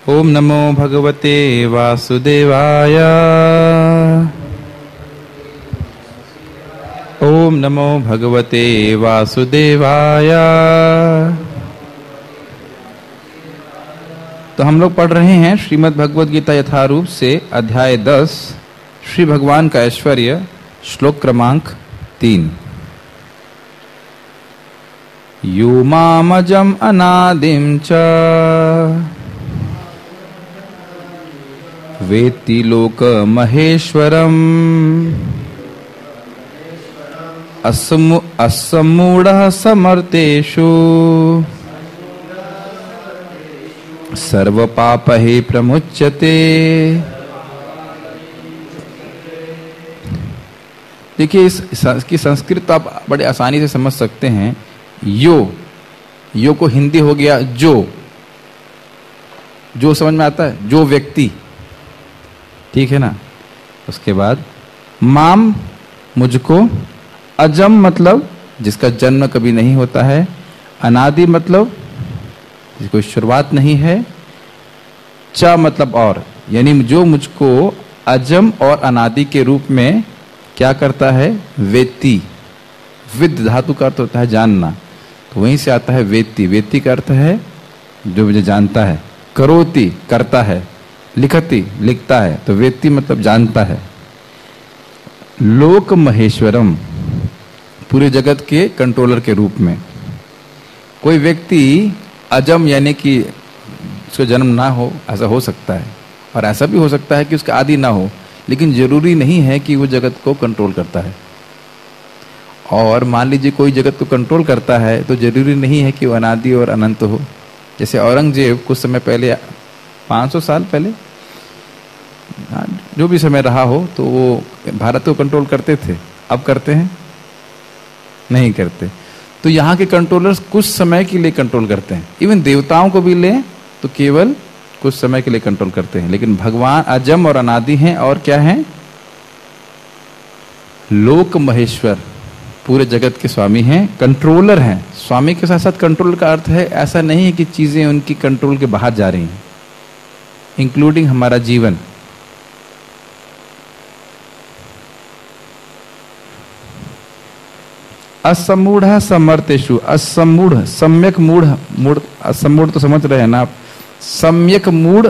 ओम नमो भगवते वासुदेवाय। ओम नमो भगवते वासुदेवाय। तो हम लोग पढ़ रहे हैं श्रीमद् भगवद गीता यथारूप से अध्याय 10 श्री भगवान का ऐश्वर्य, श्लोक क्रमांक 3। यो मामजम अनादिम च वेत्ति लोक महेश्वरम असमूढ़ समर्तेषु सर्व पापहि प्रमुच्यते। देखिए इसकी संस्कृत आप बड़े आसानी से समझ सकते हैं। यो को हिंदी हो गया जो समझ में आता है, जो व्यक्ति, ठीक है ना। उसके बाद माम मुझको, अजम मतलब जिसका जन्म कभी नहीं होता है, अनादि मतलब जिसकी कोई शुरुआत नहीं है, च मतलब और, यानी जो मुझको अजम और अनादि के रूप में क्या करता है, वेत्ति। विद धातु का अर्थ होता है जानना, तो वहीं से आता है वेत्ति। वेत्ति का अर्थ है जो मुझे जानता है। करोति करता है, लिखति लिखता है, तो वेत्ति मतलब जानता है। लोक महेश्वरम पूरे जगत के कंट्रोलर के रूप में। कोई व्यक्ति अजम यानी कि उसका जन्म ना हो, ऐसा हो सकता है, और ऐसा भी हो सकता है कि उसका आदि ना हो, लेकिन जरूरी नहीं है कि वो जगत को कंट्रोल करता है। और मान लीजिए कोई जगत को कंट्रोल करता है तो जरूरी नहीं है कि वो अनादि और अनंत हो। जैसे औरंगजेब कुछ समय पहले, 500 साल पहले, जो भी समय रहा हो, तो वो भारत को कंट्रोल करते थे। अब करते हैं? नहीं करते। तो यहाँ के कंट्रोलर्स कुछ समय के लिए कंट्रोल करते हैं। इवन देवताओं को भी लें तो केवल कुछ समय के लिए कंट्रोल करते हैं। लेकिन भगवान अजम और अनादि हैं, और क्या हैं? लोक महेश्वर, पूरे जगत के स्वामी हैं, कंट्रोलर हैं। स्वामी के साथ साथ कंट्रोल का अर्थ है ऐसा नहीं है कि चीजें उनकी कंट्रोल के बाहर जा रही हैं, इंक्लूडिंग हमारा जीवन। असमूढ़ समर्थेषु, असमूढ़, सम्यक मूढ़, मूढ़ असमूढ़ तो समझ रहे हैं ना आप। सम्यक मूढ़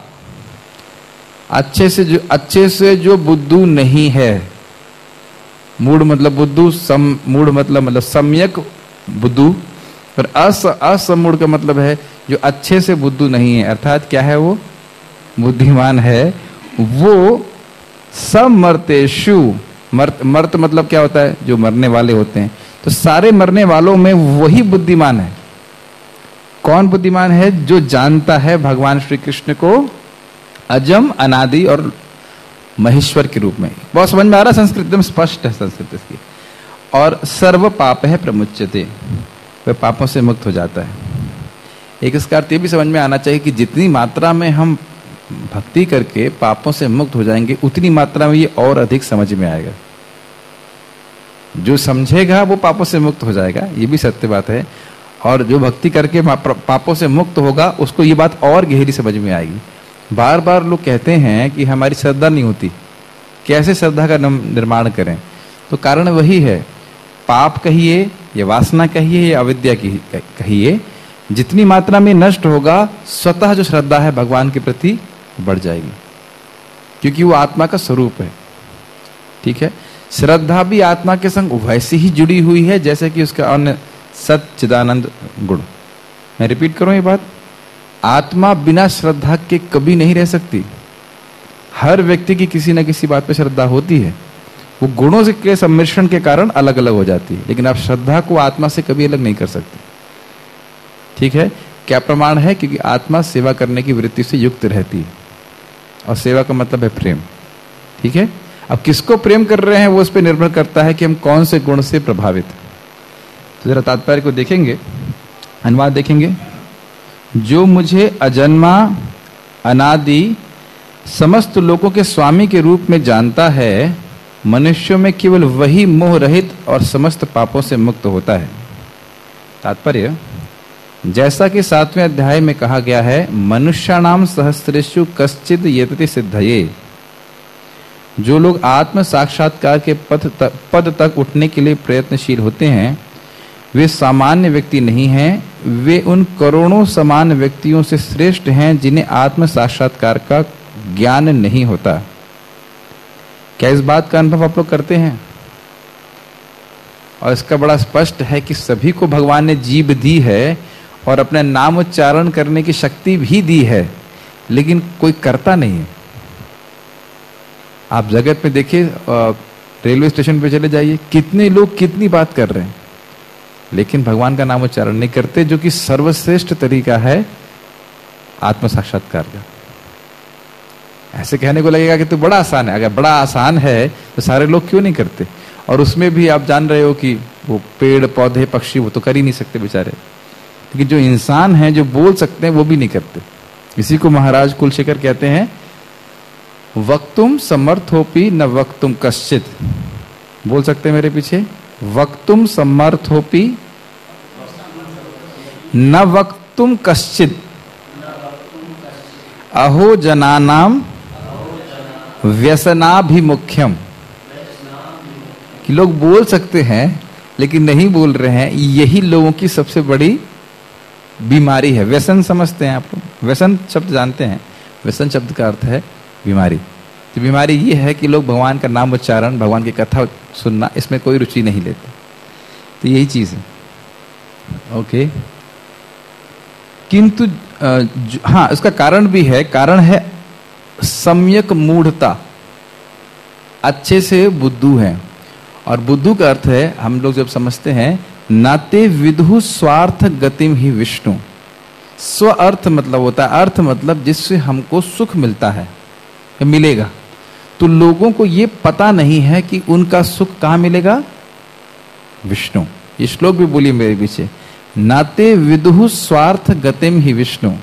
अच्छे से जो बुद्धू नहीं है। मूढ़ मतलब बुद्धू, मूढ़ मतलब सम्यक बुद्धू, पर असमूढ़ का मतलब है जो अच्छे से बुद्धू नहीं है, अर्थात क्या है वो? बुद्धिमान है। वो समर्तेषु, मर्त मतलब क्या होता है? जो मरने वाले होते हैं। तो सारे मरने वालों में वही बुद्धिमान है। कौन बुद्धिमान है? जो जानता है भगवान श्री कृष्ण को अजम, अनादि और महेश्वर के रूप में। बहुत समझ में आ रहा है? संस्कृत एकदम स्पष्ट है संस्कृत इसकी। और सर्व पाप है प्रमुच्यते, वह पापों से मुक्त हो जाता है। एक इसका अर्थ ये भी समझ में आना चाहिए कि जितनी मात्रा में हम भक्ति करके पापों से मुक्त हो जाएंगे, उतनी मात्रा में ये और अधिक समझ में आएगा। जो समझेगा वो पापों से मुक्त हो जाएगा, ये भी सत्य बात है। और जो भक्ति करके पापों से मुक्त होगा, उसको ये बात और गहरी समझ में आएगी। बार बार लोग कहते हैं कि हमारी श्रद्धा नहीं होती। कैसे श्रद्धा का निर्माण करें? तो कारण वही है, पाप कहिए या वासना कहिए या अविद्या कहिए, जितनी मात्रा में नष्ट होगा, स्वतः जो श्रद्धा है भगवान के प्रति बढ़ जाएगी, क्योंकि वो आत्मा का स्वरूप है। ठीक है? श्रद्धा भी आत्मा के संग वैसे ही जुड़ी हुई है जैसे कि उसका अन्य सच्चिदानंद गुण। मैं रिपीट करूं ये बात, आत्मा बिना श्रद्धा के कभी नहीं रह सकती। हर व्यक्ति की किसी न किसी बात पे श्रद्धा होती है, वो गुणों के सम्मिश्रण के कारण अलग अलग हो जाती है, लेकिन आप श्रद्धा को आत्मा से कभी अलग नहीं कर सकते। ठीक है? क्या प्रमाण है? क्योंकि आत्मा सेवा करने की वृत्ति से युक्त रहती है, और सेवा का मतलब है प्रेम। ठीक है? अब किसको प्रेम कर रहे हैं वो उस पर निर्भर करता है कि हम कौन से गुण से प्रभावित। तो जरा तात्पर्य को देखेंगे, अनुवाद देखेंगे। जो मुझे अजन्मा, अनादि, समस्त लोगों के स्वामी के रूप में जानता है, मनुष्यों में केवल वही मोह रहित और समस्त पापों से मुक्त होता है। तात्पर्य, जैसा कि 7वें अध्याय में कहा गया है, मनुष्याणाम सहस्रेषु कश्चिद यतति सिद्धये। जो लोग आत्म साक्षात्कार के पद तक उठने के लिए प्रयत्नशील होते हैं, वे सामान्य व्यक्ति नहीं हैं, वे उन करोड़ों समान व्यक्तियों से श्रेष्ठ हैं जिन्हें आत्म साक्षात्कार का ज्ञान नहीं होता। क्या इस बात का अनुभव आप लोग करते हैं? और इसका बड़ा स्पष्ट है कि सभी को भगवान ने जीभ दी है और अपने नाम उच्चारण करने की शक्ति भी दी है, लेकिन कोई करता नहीं है। आप जगत में देखिए, रेलवे स्टेशन पे चले जाइए, कितने लोग कितनी बात कर रहे हैं, लेकिन भगवान का नाम उच्चारण नहीं करते, जो कि सर्वश्रेष्ठ तरीका है आत्म साक्षात्कार का। ऐसे कहने को लगेगा कि तो बड़ा आसान है। अगर बड़ा आसान है तो सारे लोग क्यों नहीं करते? और उसमें भी आप जान रहे हो कि वो पेड़ पौधे पक्षी वो तो कर ही नहीं सकते बेचारे, लेकिन जो इंसान हैं जो बोल सकते हैं वो भी नहीं करते। इसी को महाराज कुलशेखर कहते हैं, वक्तुम समर्थोपि न वक्तुम कश्चित। बोल सकते हैं मेरे पीछे? वक्तुम समर्थोपि न वक्तुम कश्चित अहो जनानाम व्यसनाभिमुख्यम। कि लोग बोल सकते हैं लेकिन नहीं बोल रहे हैं, यही लोगों की सबसे बड़ी बीमारी है। व्यसन समझते हैं आप लोग? व्यसन शब्द जानते हैं? व्यसन शब्द का अर्थ है बीमारी। तो बीमारी ये है कि लोग भगवान का नाम उच्चारण, भगवान की कथा सुनना, इसमें कोई रुचि नहीं लेते। तो यही चीज है। ओके, किंतु हाँ, इसका कारण भी है। कारण है सम्यक मूढ़ता। अच्छे से बुद्धू है, और बुद्धू का अर्थ है, हम लोग जब समझते हैं, नाते विदु स्वार्थ गतिम ही विष्णु। स्व अर्थ मतलब होता है, अर्थ मतलब जिससे हमको सुख मिलता है, मिलेगा। तो लोगों को ये पता नहीं है कि उनका सुख कहाँ मिलेगा? विष्णु। ये श्लोक भी बोलिए मेरे पीछे, नाते विदु स्वार्थ गतिम ही विष्णु।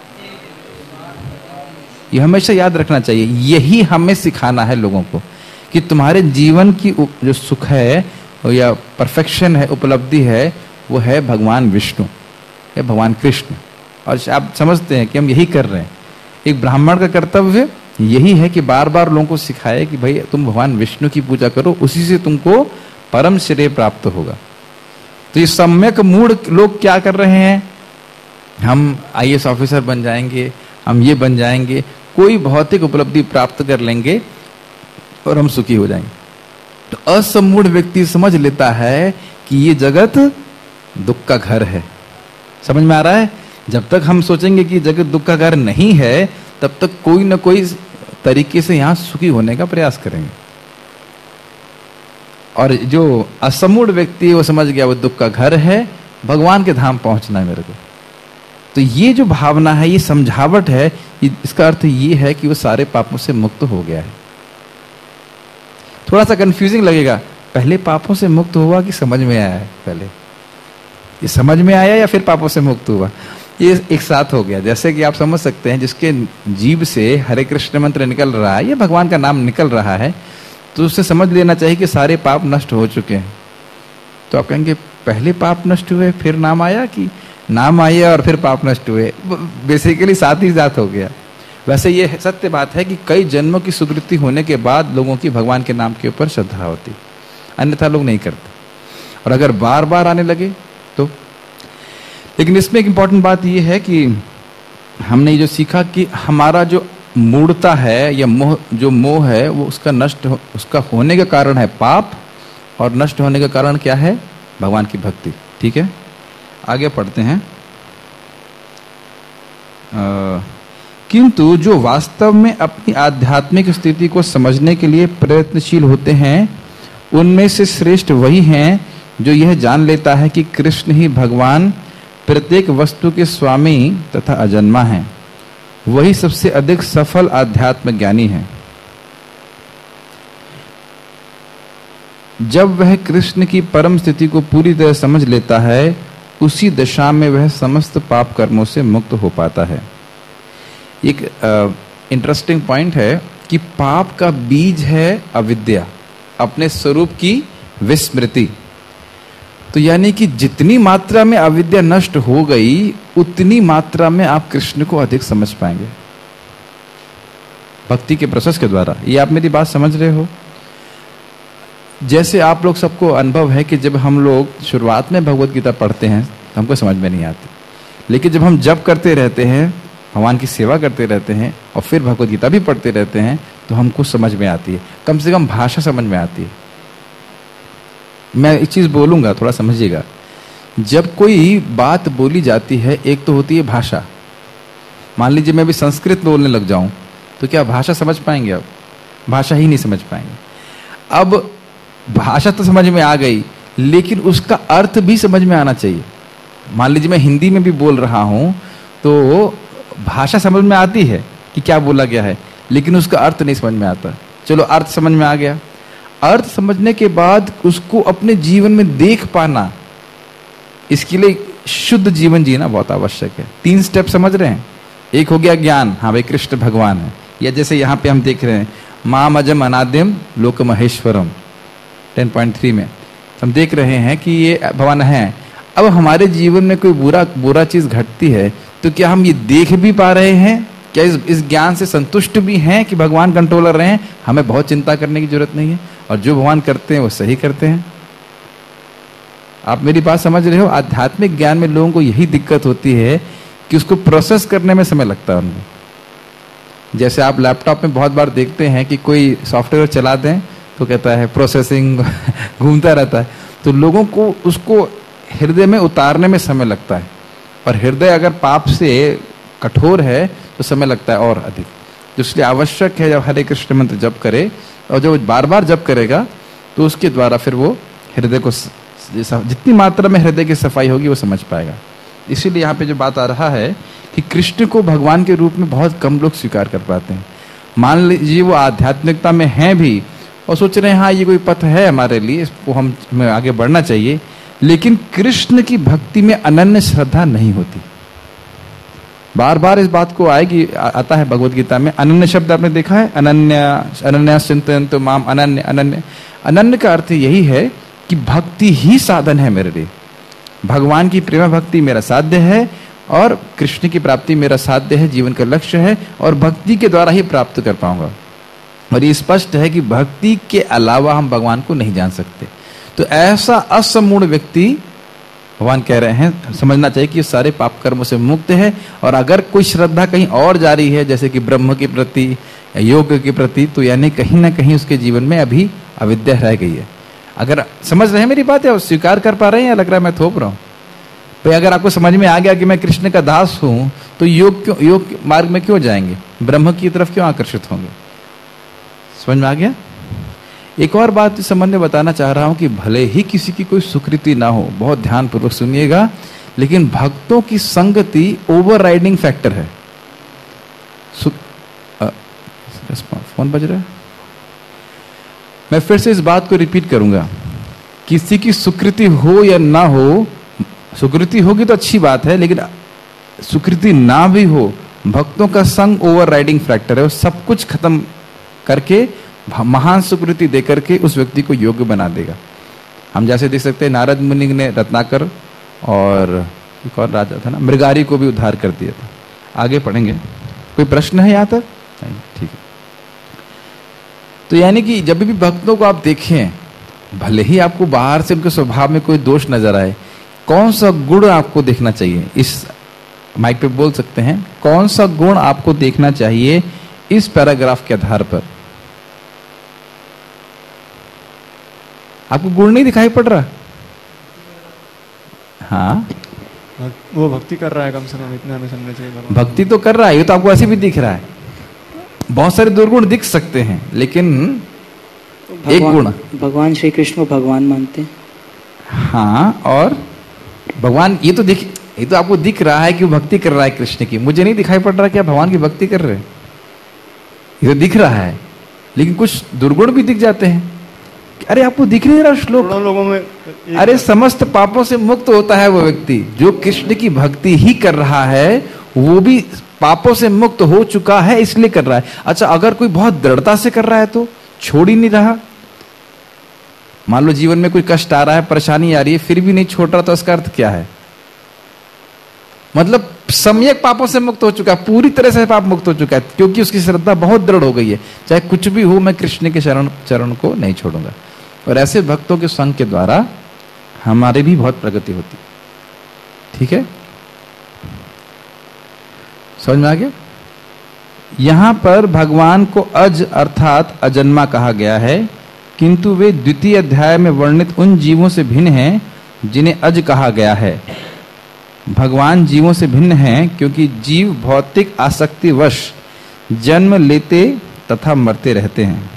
ये हमेशा याद रखना चाहिए। यही हमें सिखाना है लोगों को कि तुम्हारे जीवन की जो सुख है या परफेक्शन है, उपलब्धि है, वो है भगवान विष्णु, है भगवान कृष्ण। और आप समझते हैं कि हम यही कर रहे हैं। एक ब्राह्मण का कर्तव्य यही है कि बार बार लोगों को सिखाए कि भाई तुम भगवान विष्णु की पूजा करो, उसी से तुमको परम श्रेय प्राप्त होगा। तो ये सम्यक मूढ़ लोग क्या कर रहे हैं? हम IAS ऑफिसर बन जाएंगे, हम ये बन जाएंगे, कोई भौतिक उपलब्धि प्राप्त कर लेंगे और हम सुखी हो जाएंगे। तो असमूढ़ व्यक्ति समझ लेता है कि ये जगत दुख का घर है। समझ में आ रहा है? जब तक हम सोचेंगे कि जगत दुख का घर नहीं है, तब तक कोई ना कोई तरीके से यहां सुखी होने का प्रयास करेंगे। और जो असमूढ़ व्यक्ति, वो समझ गया वो दुख का घर है, भगवान के धाम पहुंचना है मेरे को। तो ये जो भावना है, ये समझावट है, इसका अर्थ ये है कि वो सारे पापों से मुक्त हो गया है। थोड़ा सा कंफ्यूजिंग लगेगा, पहले पापों से मुक्त हुआ कि समझ में आया है? पहले ये समझ में आया या फिर पापों से मुक्त हुआ? ये एक साथ हो गया। जैसे कि आप समझ सकते हैं, जिसके जीभ से हरे कृष्ण मंत्र निकल रहा है या भगवान का नाम निकल रहा है, तो उससे समझ लेना चाहिए कि सारे पाप नष्ट हो चुके हैं। तो आप कहेंगे पहले पाप नष्ट हुए फिर नाम आया, कि नाम आया और फिर पाप नष्ट हुए? बेसिकली साथ ही साथ हो गया। वैसे ये सत्य बात है कि कई जन्मों की सुकृति होने के बाद लोगों की भगवान के नाम के ऊपर श्रद्धा होती, अन्यथा लोग नहीं करते। और अगर बार बार आने लगे तो। लेकिन इसमें एक इंपॉर्टेंट बात यह है कि हमने जो सीखा कि हमारा जो मूढ़ता है या जो मोह है, वो उसका होने का कारण है पाप, और नष्ट होने का कारण क्या है? भगवान की भक्ति। ठीक है, आगे पढ़ते हैं। किंतु जो वास्तव में अपनी आध्यात्मिक स्थिति को समझने के लिए प्रयत्नशील होते हैं, उनमें से श्रेष्ठ वही हैं जो यह जान लेता है कि कृष्ण ही भगवान प्रत्येक वस्तु के स्वामी तथा अजन्मा हैं। वही सबसे अधिक सफल आध्यात्म ज्ञानी है। जब वह कृष्ण की परम स्थिति को पूरी तरह समझ लेता है, उसी दशा में वह समस्त पाप कर्मों से मुक्त हो पाता है। एक इंटरेस्टिंग पॉइंट है कि पाप का बीज है अविद्या, अपने स्वरूप की विस्मृति। तो तो यानी कि जितनी मात्रा में अविद्या नष्ट हो गई उतनी मात्रा में आप कृष्ण को अधिक समझ पाएंगे भक्ति के प्रोसेस के द्वारा। ये आप मेरी बात समझ रहे हो? जैसे आप लोग सबको अनुभव है कि जब हम लोग शुरुआत में भगवत गीता पढ़ते हैं तो हमको समझ में नहीं आती, लेकिन जब हम जप करते रहते हैं, भगवान की सेवा करते रहते हैं और फिर भगवत गीता भी पढ़ते रहते हैं तो हमको समझ में आती है, कम से कम भाषा समझ में आती है। मैं एक चीज बोलूंगा, थोड़ा समझिएगा। जब कोई बात बोली जाती है, एक तो होती है भाषा। मान लीजिए मैं भी संस्कृत बोलने लग जाऊं तो क्या भाषा समझ पाएंगे? आप भाषा ही नहीं समझ पाएंगे। अब भाषा तो समझ में आ गई, लेकिन उसका अर्थ भी समझ में आना चाहिए। मान लीजिए मैं हिंदी में भी बोल रहा हूं तो भाषा समझ में आती है कि क्या बोला गया है, लेकिन उसका अर्थ नहीं समझ में आता। चलो अर्थ समझ में आ गया, अर्थ समझने के बाद उसको अपने जीवन में देख पाना, इसके लिए शुद्ध जीवन जीना बहुत आवश्यक है। 3 स्टेप समझ रहे हैं? एक हो गया ज्ञान, हाँ भाई कृष्ण भगवान है, या जैसे यहाँ पे हम देख रहे हैं माम अजम अनाद्यम लोक महेश्वरम 10.3 में हम देख रहे हैं कि ये भगवान है। अब हमारे जीवन में कोई बुरा चीज घटती है तो क्या हम ये देख भी पा रहे हैं? क्या इस ज्ञान से संतुष्ट भी हैं कि भगवान कंट्रोलर रहे हैं? हमें बहुत चिंता करने की जरूरत नहीं है, और जो भगवान करते हैं वो सही करते हैं। आप मेरी बात समझ रहे हो? आध्यात्मिक ज्ञान में लोगों को यही दिक्कत होती है कि उसको प्रोसेस करने में समय लगता है उनको। जैसे आप लैपटॉप में बहुत बार देखते हैं कि कोई सॉफ्टवेयर चला दें तो कहता है प्रोसेसिंग घूमता रहता है, तो लोगों को उसको हृदय में उतारने में समय लगता है, और हृदय अगर पाप से कठोर है तो समय लगता है और अधिक। इसलिए आवश्यक है जब हरे कृष्ण मंत्र जप करे, और जब बार बार जप करेगा तो उसके द्वारा फिर वो हृदय को जितनी मात्रा में हृदय की सफाई होगी वो समझ पाएगा। इसीलिए यहाँ पे जो बात आ रहा है कि कृष्ण को भगवान के रूप में बहुत कम लोग स्वीकार कर पाते हैं। मान लीजिए वो आध्यात्मिकता में हैं भी और सोच रहे हैं हाँ ये कोई पथ है हमारे लिए, इसको हमें आगे बढ़ना चाहिए, लेकिन कृष्ण की भक्ति में अनन्य श्रद्धा नहीं होती। बार बार इस बात को आता है भगवत गीता में। अनन्य शब्द आपने देखा है? अनन्य चिंतयन्तु माम अनन्य। अनन्य अनन्य का अर्थ यही है कि भक्ति ही साधन है मेरे लिए। भगवान की प्रेम भक्ति मेरा साध्य है, और कृष्ण की प्राप्ति मेरा साध्य है, जीवन का लक्ष्य है, और भक्ति के द्वारा ही प्राप्त कर पाऊंगा। और ये स्पष्ट है कि भक्ति के अलावा हम भगवान को नहीं जान सकते। तो ऐसा असमूढ़ व्यक्ति, भगवान कह रहे हैं, समझना चाहिए कि सारे पाप कर्मों से मुक्त है। और अगर कोई श्रद्धा कहीं और जारी है, जैसे कि ब्रह्म के प्रति या योग के प्रति, तो यानी कहीं ना कहीं उसके जीवन में अभी अविद्या रह गई है। अगर समझ रहे हैं मेरी बात, या स्वीकार कर पा रहे हैं, या लग रहा है मैं थोप रहा हूं? भाई अगर आपको समझ में आ गया कि मैं कृष्ण का दास हूं, तो योग मार्ग में क्यों जाएंगे? ब्रह्म की तरफ क्यों आकर्षित होंगे? समझ में आ गया? एक और बात इस संबंध में बताना चाह रहा हूं कि भले ही किसी की कोई सुकृति ना हो, बहुत ध्यान पूर्वक सुनिएगा, लेकिन भक्तों की संगति ओवरराइडिंग फैक्टर है। फोन बज रहा है, मैं फिर से इस बात को रिपीट करूंगा। किसी की सुकृति हो या ना हो, सुकृति होगी तो अच्छी बात है, लेकिन सुकृति ना भी हो, भक्तों का संग ओवरराइडिंग फैक्टर है। वो सब कुछ खत्म करके, महान सुकृति देकर के उस व्यक्ति को योग्य बना देगा। हम जैसे देख सकते हैं नारद मुनि ने रत्नाकर और एक और राजा था ना, मृगारी को भी उद्धार कर दिया था। आगे पढ़ेंगे। कोई प्रश्न है यहाँ तक? ठीक है। तो यानी कि जब भी भक्तों को आप देखें, भले ही आपको बाहर से उनके स्वभाव में कोई दोष नजर आए, कौन सा गुण आपको देखना चाहिए? इस माइक पे बोल सकते हैं, कौन सा गुण आपको देखना चाहिए इस पैराग्राफ के आधार पर? आपको गुण नहीं दिखाई पड़ रहा? हाँ, वो भक्ति कर रहा है, कम से कम इतना हमें समझना चाहिए। भक्ति तो कर रहा है, ये तो आपको ऐसे भी दिख रहा है। बहुत सारे दुर्गुण दिख सकते हैं, लेकिन एक गुण, भगवान श्री कृष्ण को भगवान मानते हैं। हाँ, और भगवान ये तो आपको दिख रहा है कि वो भक्ति कर रहा है कृष्ण की। मुझे नहीं दिखाई पड़ रहा कि आप भगवान की भक्ति कर रहे हैं। ये तो दिख रहा है, लेकिन कुछ दुर्गुण भी दिख जाते हैं। अरे आपको दिख नहीं रहा श्लोक? लोगों में अरे समस्त पापों से मुक्त होता है वो व्यक्ति जो कृष्ण की भक्ति ही कर रहा है, वो भी पापों से मुक्त हो चुका है, इसलिए कर रहा है। अच्छा, अगर कोई बहुत दृढ़ता से कर रहा है तो छोड़ ही नहीं रहा, मान लो जीवन में कोई कष्ट आ रहा है, परेशानी आ रही है, फिर भी नहीं छोड़ रहा, तो इसका अर्थ क्या है? मतलब सम्यक पापों से मुक्त हो चुका है, पूरी तरह से पाप मुक्त हो चुका है, क्योंकि उसकी श्रद्धा बहुत दृढ़ हो गई है, चाहे कुछ भी हो मैं कृष्ण के चरण को नहीं छोड़ूंगा। और ऐसे भक्तों के संग के द्वारा हमारी भी बहुत प्रगति होती। ठीक है, समझ में आ गया? यहां पर भगवान को अज अर्थात अजन्मा कहा गया है, किंतु वे द्वितीय अध्याय में वर्णित उन जीवों से भिन्न हैं जिन्हें अज कहा गया है। भगवान जीवों से भिन्न हैं क्योंकि जीव भौतिक आसक्तिवश जन्म लेते तथा मरते रहते हैं।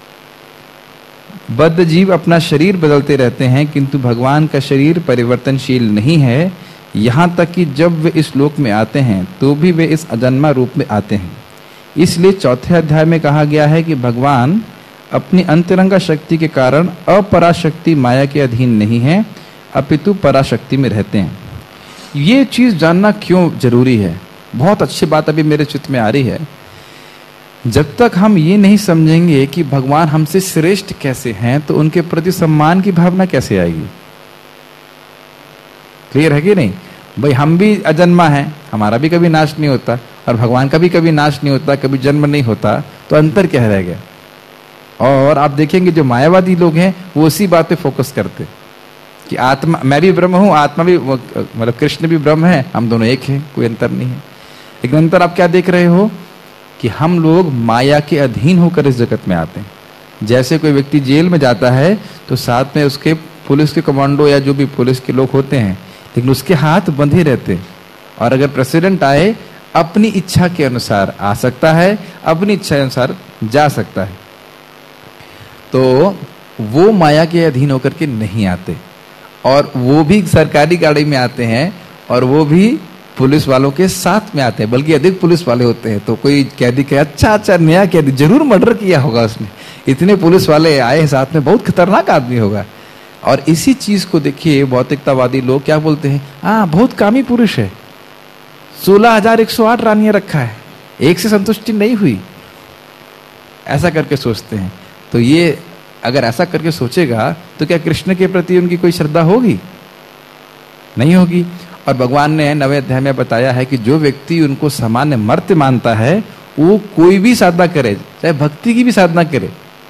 बद्ध जीव अपना शरीर बदलते रहते हैं, किंतु भगवान का शरीर परिवर्तनशील नहीं है। यहाँ तक कि जब वे इस लोक में आते हैं तो भी वे इस अजन्मा रूप में आते हैं। इसलिए चौथे अध्याय में कहा गया है कि भगवान अपनी अंतरंगा शक्ति के कारण अपराशक्ति माया के अधीन नहीं है, अपितु पराशक्ति में रहते हैं। ये चीज जानना क्यों जरूरी है? बहुत अच्छी बात अभी मेरे चित्त में आ रही है। जब तक हम ये नहीं समझेंगे कि भगवान हमसे श्रेष्ठ कैसे हैं, तो उनके प्रति सम्मान की भावना कैसे आएगी? क्लियर है कि नहीं? भाई हम भी अजन्मा हैं, हमारा भी कभी नाश नहीं होता, और भगवान का भी कभी नाश नहीं होता, कभी जन्म नहीं होता, तो अंतर क्या रह गया? और आप देखेंगे जो मायावादी लोग हैं वो उसी बात पे फोकस करते कि आत्मा, मैं भी ब्रह्म हूं, आत्मा भी, मतलब कृष्ण भी ब्रह्म है, हम दोनों एक हैं, कोई अंतर नहीं है। लेकिन अंतर आप क्या देख रहे हो कि हम लोग माया के अधीन होकर इस जगत में आते हैं। जैसे कोई व्यक्ति जेल में जाता है तो साथ में उसके पुलिस के कमांडो या जो भी पुलिस के लोग होते हैं, लेकिन उसके हाथ बंधे रहते हैं, और अगर प्रेसिडेंट आए अपनी इच्छा के अनुसार आ सकता है, अपनी इच्छा के अनुसार जा सकता है। तो वो माया के अधीन होकर के नहीं आते, और वो भी सरकारी गाड़ी में आते हैं, और वो भी पुलिस वालों के साथ में आते हैं, बल्कि अधिक पुलिस वाले होते हैं। तो कोई कैदी कहे अच्छा नया कैदी, जरूर मर्डर किया होगा उसने, इतने पुलिस वाले आए साथ में, बहुत खतरनाक आदमी होगा। और इसी चीज को देखिए भौतिकतावादी लोग क्या बोलते हैं, हाँ बहुत कामी पुरुष है, 16,108 रानियां रखा है, एक से संतुष्टि नहीं हुई, ऐसा करके सोचते हैं। तो ये अगर ऐसा करके सोचेगा तो क्या कृष्ण के प्रति उनकी कोई श्रद्धा होगी? नहीं होगी। और भगवान ने 9वें अध्याय में बताया है कि जो व्यक्ति उनको सामान्य मर्त्य मानता है, वो कोई भी साधना करे, चाहे भक्ति की भी साधना करे,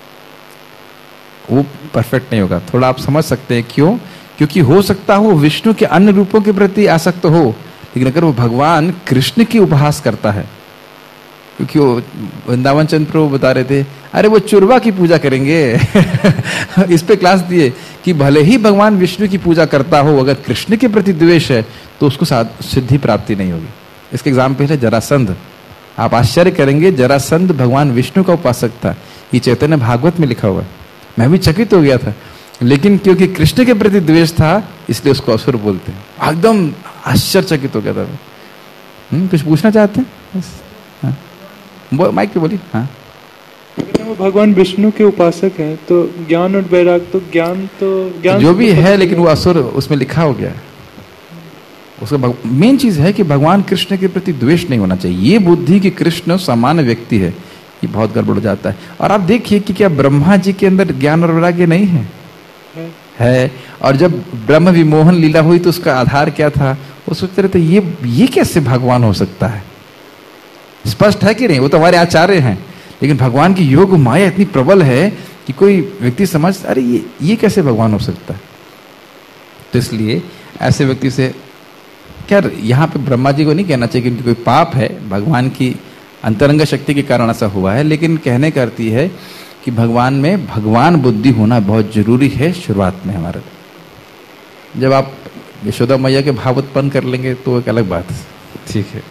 वो परफेक्ट नहीं होगा। थोड़ा आप समझ सकते हैं क्यों? क्योंकि हो सकता हो विष्णु के अन्य रूपों के प्रति आसक्त हो, लेकिन अगर वो भगवान कृष्ण की उपहास करता है, क्योंकि वो वृंदावन चंद्र प्रभु बता रहे थे, अरे वो चुरवा की पूजा करेंगे इस पे क्लास दिए कि भले ही भगवान विष्णु की पूजा करता हो, अगर कृष्ण के प्रति द्वेष है तो उसको सिद्धि प्राप्ति नहीं होगी। इसके एग्जाम्पल है जरासंध। आप आश्चर्य करेंगे, जरासंध भगवान विष्णु का उपासक था, ये चैतन्य भागवत में लिखा हुआ है। मैं भी चकित हो गया था, लेकिन क्योंकि कृष्ण के प्रति द्वेष था इसलिए उसको असुर बोलते हैं। एकदम आश्चर्यचकित हो गया था। कुछ पूछना चाहते हैं? हाँ। माइक पे बोलिए। हाँ, वो भगवान विष्णु के उपासक हैं, तो ज्ञान और वैराग, तो ज्ञान जो भी है, लेकिन वो असुर उसमें लिखा हो गया है। उसका मेन चीज है कि भगवान कृष्ण के प्रति द्वेष नहीं होना चाहिए। ये बुद्धि कि कृष्ण सामान्य व्यक्ति है, ये बहुत गड़बड़ हो जाता है। और आप देखिए कि क्या ब्रह्मा जी के अंदर ज्ञान और वैराग्य नहीं है। और जब ब्रह्म विमोहन लीला हुई तो उसका आधार क्या था? वो सोचते रहते ये कैसे भगवान हो सकता है? स्पष्ट है कि नहीं? वो तो हमारे आचार्य हैं, लेकिन भगवान की योग माया इतनी प्रबल है कि कोई व्यक्ति समझ, अरे ये कैसे भगवान हो सकता है? तो इसलिए ऐसे व्यक्ति से क्या, यहाँ पे ब्रह्मा जी को नहीं कहना चाहिए क्योंकि कोई पाप है, भगवान की अंतरंग शक्ति के कारण ऐसा हुआ है। लेकिन कहने का अर्थ है कि भगवान में भगवान बुद्धि होना बहुत जरूरी है शुरुआत में हमारे। जब आप यशोदा मैया के भाव उत्पन्न कर लेंगे तो एक अलग बात है। ठीक है,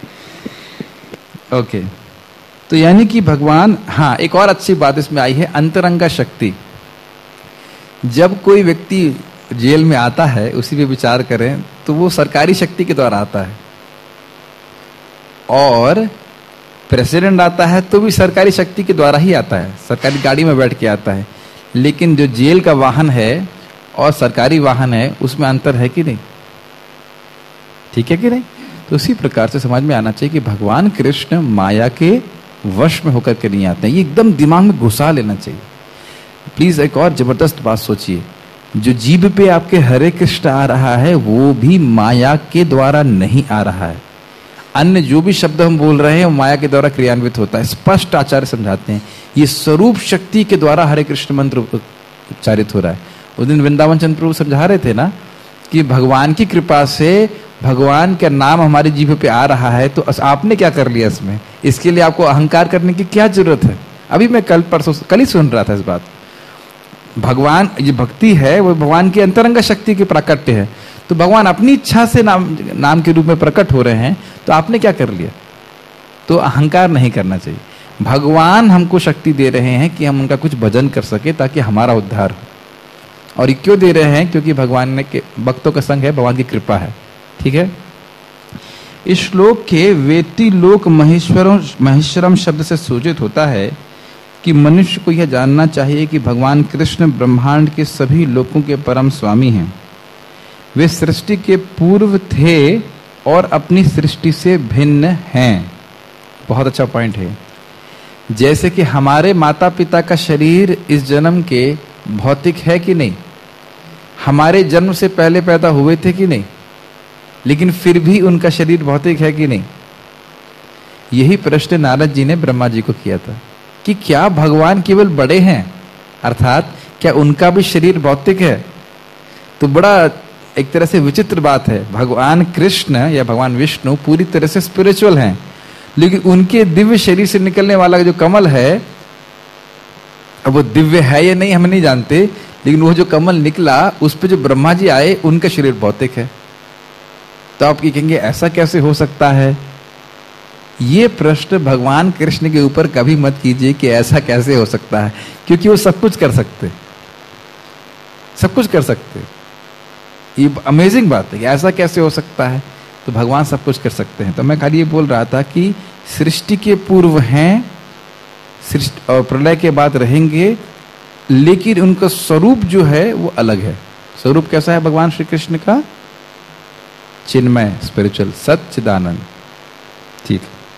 ओके। तो यानी कि भगवान, हाँ एक और अच्छी बात इसमें आई है, अंतरंगा शक्ति। जब कोई व्यक्ति जेल में आता है, उसी पे विचार करें, तो वो सरकारी शक्ति के द्वारा आता है, और प्रेसिडेंट आता है तो भी सरकारी शक्ति के द्वारा ही आता है, सरकारी गाड़ी में बैठ के आता है। लेकिन जो जेल का वाहन है और सरकारी वाहन है, उसमें अंतर है कि नहीं? ठीक है कि नहीं? तो उसी प्रकार से समझ में आना चाहिए कि भगवान कृष्ण माया के वश में होकर के नहीं आते हैं। ये एकदम दिमाग में घुसा लेना चाहिए। प्लीज एक और जबरदस्त बात सोचिए, जो जीभ पे आपके हरे कृष्ण आ रहा है वो भी माया के द्वारा नहीं आ रहा है। अन्य जो भी शब्द हम बोल रहे हैं वो माया के द्वारा क्रियान्वित होता है। स्पष्ट आचार्य समझाते हैं ये स्वरूप शक्ति के द्वारा हरे कृष्ण मंत्र उच्चारित हो रहा है। उस दिन वृंदावन चंद्र प्रभु समझा रहे थे ना कि भगवान की कृपा से भगवान का नाम हमारी जीभ पे आ रहा है, तो आपने क्या कर लिया इसमें? इसके लिए आपको अहंकार करने की क्या जरूरत है? अभी मैं कल ही सुन रहा था इस बात। भगवान, ये भक्ति है वो भगवान की अंतरंग शक्ति की प्राकट्य है, तो भगवान अपनी इच्छा से नाम के रूप में प्रकट हो रहे हैं, तो आपने क्या कर लिया? तो अहंकार नहीं करना चाहिए। भगवान हमको शक्ति दे रहे हैं कि हम उनका कुछ भजन कर सके ताकि हमारा उद्धार हो। और ये क्यों दे रहे हैं? क्योंकि भगवान ने के भक्तों का संग है, भगवान की कृपा है। ठीक है। इस श्लोक के वेति लोक महेश्वरम शब्द से सूचित होता है कि मनुष्य को यह जानना चाहिए कि भगवान कृष्ण ब्रह्मांड के सभी लोकों के परम स्वामी हैं। वे सृष्टि के पूर्व थे और अपनी सृष्टि से भिन्न हैं। बहुत अच्छा पॉइंट है। जैसे कि हमारे माता पिता का शरीर इस जन्म के भौतिक है कि नहीं? हमारे जन्म से पहले पैदा हुए थे कि नहीं? लेकिन फिर भी उनका शरीर भौतिक है कि नहीं? यही प्रश्न नारद जी ने ब्रह्मा जी को किया था कि क्या भगवान केवल बड़े हैं, अर्थात क्या उनका भी शरीर भौतिक है? तो बड़ा एक तरह से विचित्र बात है। भगवान कृष्ण या भगवान विष्णु पूरी तरह से स्पिरिचुअल हैं, लेकिन उनके दिव्य शरीर से निकलने वाला जो कमल है, अब वो दिव्य है या नहीं हम नहीं जानते, लेकिन वो जो कमल निकला उस पे जो ब्रह्मा जी आए उनका शरीर भौतिक है। तो आप कहेंगे ऐसा कैसे हो सकता है? ये प्रश्न भगवान कृष्ण के ऊपर कभी मत कीजिए कि ऐसा कैसे हो सकता है, क्योंकि वो सब कुछ कर सकते, सब कुछ कर सकते। ये अमेजिंग बात है कि ऐसा कैसे हो सकता है। तो भगवान सब कुछ कर सकते हैं। तो मैं खाली ये बोल रहा था कि सृष्टि के पूर्व हैं, सृष्टि और प्रलय के बाद रहेंगे, लेकिन उनका स्वरूप जो है वो अलग है। स्वरूप कैसा है भगवान श्री कृष्ण का? चिन्मय, स्पिरिचुअल, सच्चिदानंद। ठीक।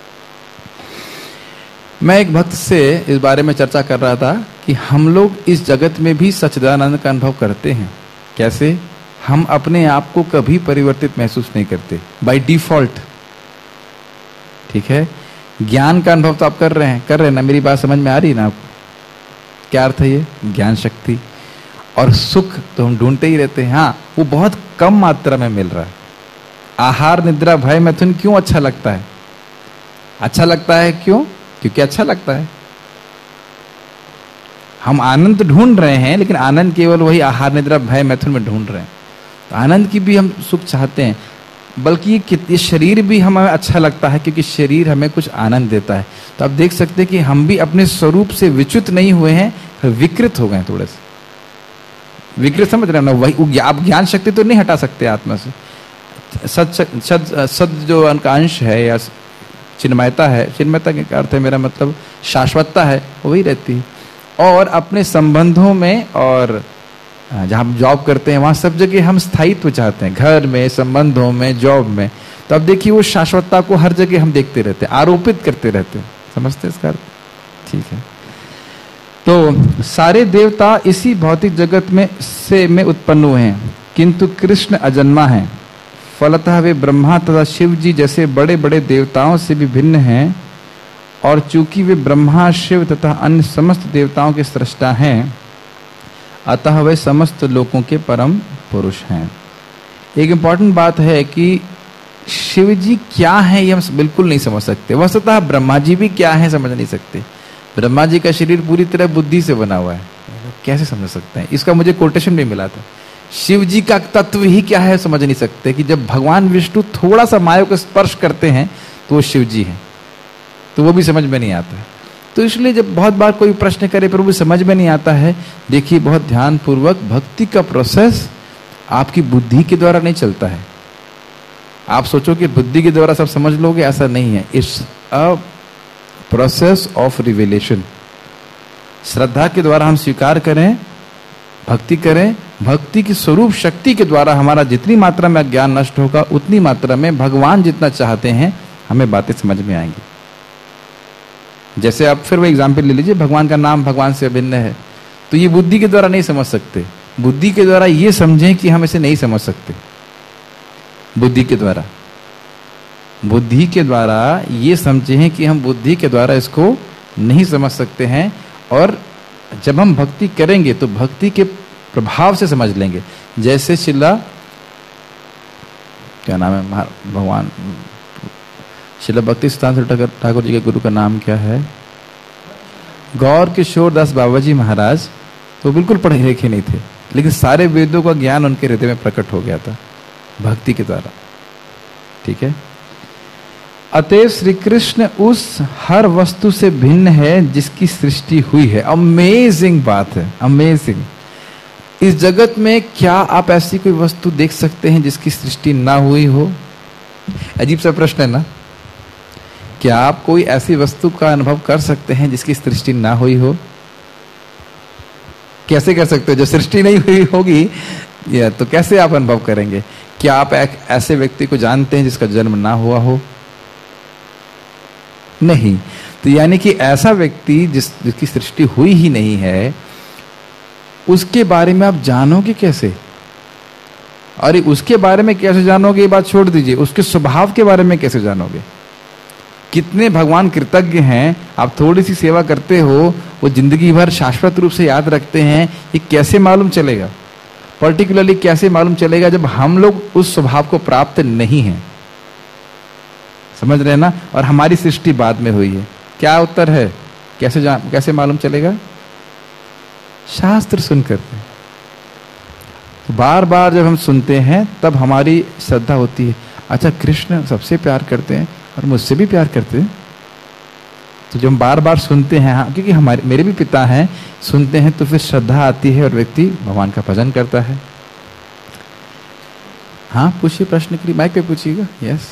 मैं एक भक्त से इस बारे में चर्चा कर रहा था कि हम लोग इस जगत में भी सच्चिदानंद का अनुभव करते हैं। कैसे? हम अपने आप को कभी परिवर्तित महसूस नहीं करते बाय डिफॉल्ट। ठीक है। ज्ञान का अनुभव तो आप कर रहे हैं ना? मेरी बात समझ में आ रही है ना आपको? क्या अर्थ है ये? ज्ञान शक्ति। और सुख तो हम ढूंढते ही रहते हैं। हाँ, वो बहुत कम मात्रा में मिल रहा है। आहार, निद्रा, भय, मैथुन क्यों अच्छा लगता है? अच्छा लगता है क्यों? क्योंकि अच्छा लगता है। हम आनंद ढूंढ रहे हैं, लेकिन आनंद केवल वही आहार, निद्रा, भय, मैथुन में ढूंढ रहे हैं। तो आनंद की भी हम सुख चाहते हैं, बल्कि ये शरीर भी हमें अच्छा लगता है क्योंकि शरीर हमें कुछ आनंद देता है। तो आप देख सकते हैं कि हम भी अपने स्वरूप से विच्युत नहीं हुए हैं, विकृत हो गए थोड़े से। विकृत समझ रहे हैं ना? वही आप ज्ञान शक्ति तो नहीं हटा सकते आत्मा से। सद जो उनका अंश है या चिन्मयता है, चिन्मयता का अर्थ है, मेरा मतलब शाश्वतता है, वही रहती है। और अपने संबंधों में और जहाँ हम जॉब करते हैं वहां सब जगह हम स्थायित्व चाहते हैं, घर में, संबंधों में, जॉब में। तो अब देखिए वो शाश्वतता को हर जगह हम देखते रहते हैं, आरोपित करते रहते हैं। समझते हैं इसका अर्थ? ठीक है। तो सारे देवता इसी भौतिक जगत में उत्पन्न हुए हैं, किंतु कृष्ण अजन्मा है। फलतः वे ब्रह्मा तथा शिव जी जैसे बड़े बड़े देवताओं से भी भिन्न हैं, और चूंकि वे ब्रह्मा, शिव तथा अन्य समस्त देवताओं के सृष्टा हैं, अतः वे समस्त लोकों के परम पुरुष हैं। एक इंपॉर्टेंट बात है कि शिव जी क्या है ये हम बिल्कुल नहीं समझ सकते। वस्तुतः ब्रह्मा जी भी क्या है समझ नहीं सकते। ब्रह्मा जी का शरीर पूरी तरह बुद्धि से बना हुआ है, कैसे समझ सकते हैं? इसका मुझे कोटेशन भी मिला था। शिव जी का तत्व ही क्या है समझ नहीं सकते, कि जब भगवान विष्णु थोड़ा सा माया को स्पर्श करते हैं तो वो शिव जी हैं, तो वो भी समझ में नहीं आता है। तो इसलिए जब बहुत बार कोई प्रश्न करे प्रभु समझ में नहीं आता है, देखिए बहुत ध्यान पूर्वक, भक्ति का प्रोसेस आपकी बुद्धि के द्वारा नहीं चलता है। आप सोचो कि बुद्धि के द्वारा सब समझ लोगे, ऐसा नहीं है। It's a process of revelation. श्रद्धा के द्वारा हम स्वीकार करें, भक्ति करें, भक्ति की स्वरूप शक्ति के द्वारा हमारा जितनी मात्रा में अज्ञान नष्ट होगा, उतनी मात्रा में भगवान जितना चाहते हैं हमें बातें समझ में आएंगी। जैसे आप फिर वो एग्जाम्पल ले लीजिए, भगवान का नाम भगवान से अभिन्न है, तो ये बुद्धि के द्वारा नहीं समझ सकते। बुद्धि के द्वारा ये समझें कि हम इसे नहीं समझ सकते। बुद्धि के द्वारा ये समझें कि हम बुद्धि के द्वारा इसको नहीं समझ सकते हैं, और जब हम भक्ति करेंगे तो भक्ति के प्रभाव से समझ लेंगे। जैसे क्या नाम है भगवान शिला भक्ति सिद्धांत ठाकुर जी के गुरु का नाम क्या है? गौर किशोर दास बाबा जी महाराज। तो बिल्कुल पढ़े लिखे नहीं थे, लेकिन सारे वेदों का ज्ञान उनके हृदय में प्रकट हो गया था भक्ति के द्वारा। ठीक है। अतएव श्री कृष्ण उस हर वस्तु से भिन्न है जिसकी सृष्टि हुई है। अमेजिंग बात है, अमेजिंग। इस जगत में क्या आप ऐसी कोई वस्तु देख सकते हैं जिसकी सृष्टि ना हुई हो? अजीब सा प्रश्न है ना। क्या आप कोई ऐसी वस्तु का अनुभव कर सकते हैं जिसकी सृष्टि ना हुई हो? कैसे कर सकते हो? जब सृष्टि नहीं हुई होगी या तो कैसे आप अनुभव करेंगे? क्या आप एक ऐसे व्यक्ति को जानते हैं जिसका जन्म ना हुआ हो? नहीं। तो यानी कि ऐसा व्यक्ति जिसकी सृष्टि हुई ही नहीं है, उसके बारे में आप जानोगे कैसे? और उसके बारे में कैसे जानोगे ये बात छोड़ दीजिए, उसके स्वभाव के बारे में कैसे जानोगे? कितने भगवान कृतज्ञ हैं, आप थोड़ी सी सेवा करते हो, वो जिंदगी भर शाश्वत रूप से याद रखते हैं। ये कैसे मालूम चलेगा? पर्टिकुलरली कैसे मालूम चलेगा जब हम लोग उस स्वभाव को प्राप्त नहीं हैं? समझ रहे हैं ना? और हमारी सृष्टि बाद में हुई है। क्या उत्तर है? कैसे मालूम चलेगा? शास्त्र सुनकर। तो बार बार जब हम सुनते हैं तब हमारी श्रद्धा होती है, अच्छा कृष्ण सबसे प्यार करते हैं और मुझसे भी प्यार करते हैं। तो जब हम बार बार सुनते हैं, हाँ, क्योंकि मेरे भी पिता हैं, सुनते हैं तो फिर श्रद्धा आती है और व्यक्ति भगवान का भजन करता है। हाँ पूछिए, प्रश्न के लिए माइक पे पूछिएगा। यस।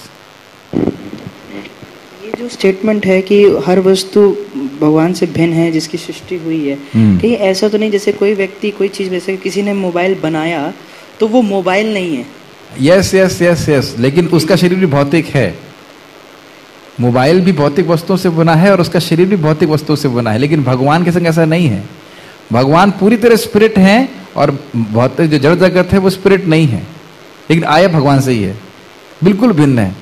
ये जो स्टेटमेंट है कि हर वस्तु भगवान से भिन्न है जिसकी सृष्टि हुई है, कहीं ऐसा तो नहीं जैसे कोई व्यक्ति कोई चीज, जैसे किसी ने मोबाइल बनाया तो वो मोबाइल नहीं है? यस यस यस यस, लेकिन उसका शरीर भी भौतिक है। मोबाइल भी भौतिक वस्तुओं से बना है और उसका शरीर भी भौतिक वस्तुओं से बना है, लेकिन भगवान के संग ऐसा नहीं है। भगवान पूरी तरह स्पिरिट हैं और भौतिक जो जड़ जगत है वो स्पिरिट नहीं है, लेकिन आया भगवान से ही है, बिल्कुल भिन्न है।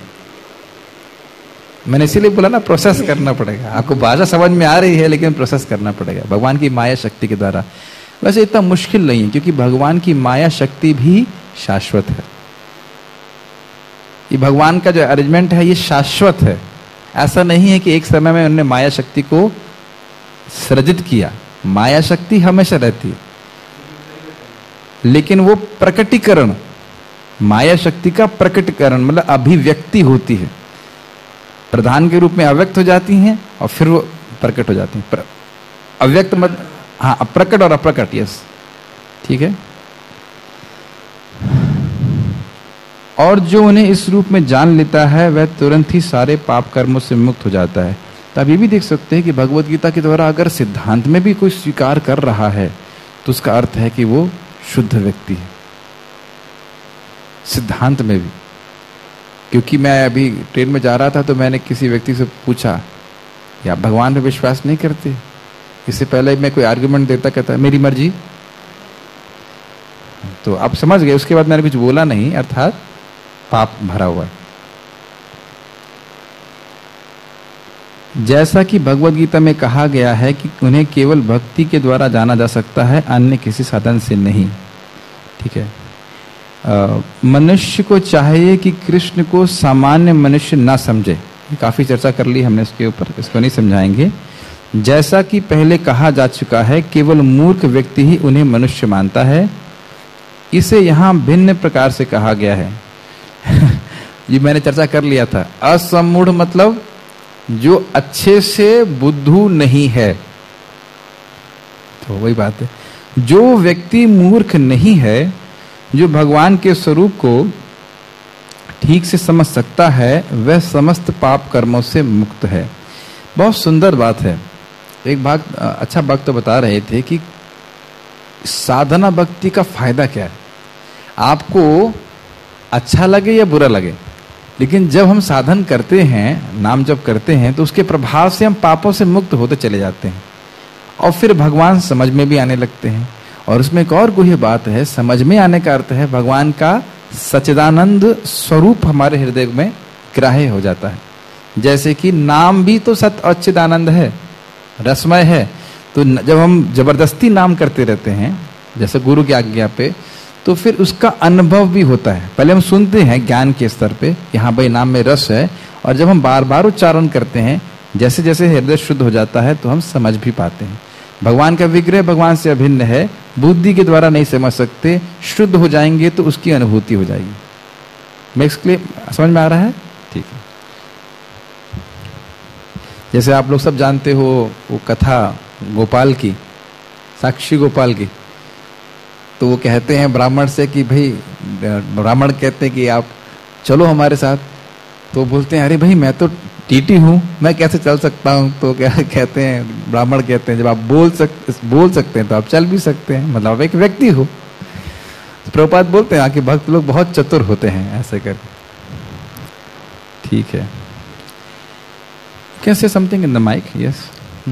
मैंने इसीलिए बोला ना, प्रोसेस करना पड़ेगा। आपको भाषा समझ में आ रही है लेकिन प्रोसेस करना पड़ेगा भगवान की माया शक्ति के द्वारा। वैसे इतना मुश्किल नहीं है, क्योंकि भगवान की माया शक्ति भी शाश्वत है। ये भगवान का जो अरेंजमेंट है ये शाश्वत है। ऐसा नहीं है कि एक समय में उन्होंने माया शक्ति को सृजित किया। माया शक्ति हमेशा रहती है, लेकिन वो प्रकटीकरण, माया शक्ति का प्रकटीकरण मतलब अभिव्यक्ति होती है। प्रधान के रूप में अव्यक्त हो जाती हैं और फिर वो प्रकट हो जाती हैं। अव्यक्त मत, हाँ, प्रकट और अप्रकट। यस, ठीक है। और जो उन्हें इस रूप में जान लेता है वह तुरंत ही सारे पाप कर्मों से मुक्त हो जाता है। तो आप ये भी देख सकते हैं कि भगवत गीता के द्वारा अगर सिद्धांत में भी कोई स्वीकार कर रहा है तो उसका अर्थ है कि वो शुद्ध व्यक्ति है, सिद्धांत में भी। क्योंकि मैं अभी ट्रेन में जा रहा था तो मैंने किसी व्यक्ति से पूछा, या भगवान पे विश्वास नहीं करते? इससे पहले मैं कोई आर्गुमेंट देता, कहता मेरी मर्जी। तो आप समझ गए। उसके बाद मैंने कुछ बोला नहीं, अर्थात पाप भरा हुआ है। जैसा कि भगवत गीता में कहा गया है कि उन्हें केवल भक्ति के द्वारा जाना जा सकता है, अन्य किसी साधन से नहीं। ठीक है। मनुष्य को चाहिए कि कृष्ण को सामान्य मनुष्य ना समझे। काफी चर्चा कर ली हमने इसके ऊपर, इसको नहीं समझाएंगे। जैसा कि पहले कहा जा चुका है, केवल मूर्ख व्यक्ति ही उन्हें मनुष्य मानता है। इसे यहाँ भिन्न प्रकार से कहा गया है। ये मैंने चर्चा कर लिया था। असमूढ़ मतलब जो अच्छे से बुद्धू नहीं है। तो वही बात है, जो व्यक्ति मूर्ख नहीं है, जो भगवान के स्वरूप को ठीक से समझ सकता है, वह समस्त पाप कर्मों से मुक्त है। बहुत सुंदर बात है। एक अच्छा भक्त तो बता रहे थे कि साधना भक्ति का फायदा क्या है। आपको अच्छा लगे या बुरा लगे, लेकिन जब हम साधन करते हैं, नाम जप करते हैं, तो उसके प्रभाव से हम पापों से मुक्त होते चले जाते हैं। और फिर भगवान समझ में भी आने लगते हैं। और उसमें एक और गुह्य बात है, समझ में आने का अर्थ है भगवान का सच्चिदानंद स्वरूप हमारे हृदय में ग्राह्य हो जाता है। जैसे कि नाम भी तो सत अच्छिदानंद है, रसमय है, तो जब हम जबरदस्ती नाम करते रहते हैं जैसे गुरु की आज्ञा पे, तो फिर उसका अनुभव भी होता है। पहले हम सुनते हैं ज्ञान के स्तर पे कि हाँ भाई नाम में रस है, और जब हम बार बार उच्चारण करते हैं, जैसे जैसे हृदय शुद्ध हो जाता है तो हम समझ भी पाते हैं। भगवान का विग्रह भगवान से अभिन्न है, बुद्धि के द्वारा नहीं समझ सकते, शुद्ध हो जाएंगे तो उसकी अनुभूति हो जाएगी। मैक्स क्लियर समझ में आ रहा है? ठीक है। जैसे आप लोग सब जानते हो वो कथा गोपाल की, साक्षी गोपाल की, तो वो कहते हैं ब्राह्मण से कि भाई, ब्राह्मण कहते हैं कि आप चलो हमारे साथ, तो बोलते हैं अरे भाई मैं तो टीटी हूँ, मैं कैसे चल सकता हूँ? तो क्या कहते हैं, ब्राह्मण कहते हैं जब आप बोल सकते हैं तो आप चल भी सकते हैं, मतलब आप एक व्यक्ति हो। तो प्रभुपाद बोलते हैं कि भक्त लोग बहुत चतुर होते हैं ऐसे कर। ठीक है, can say something in the mic? Yes.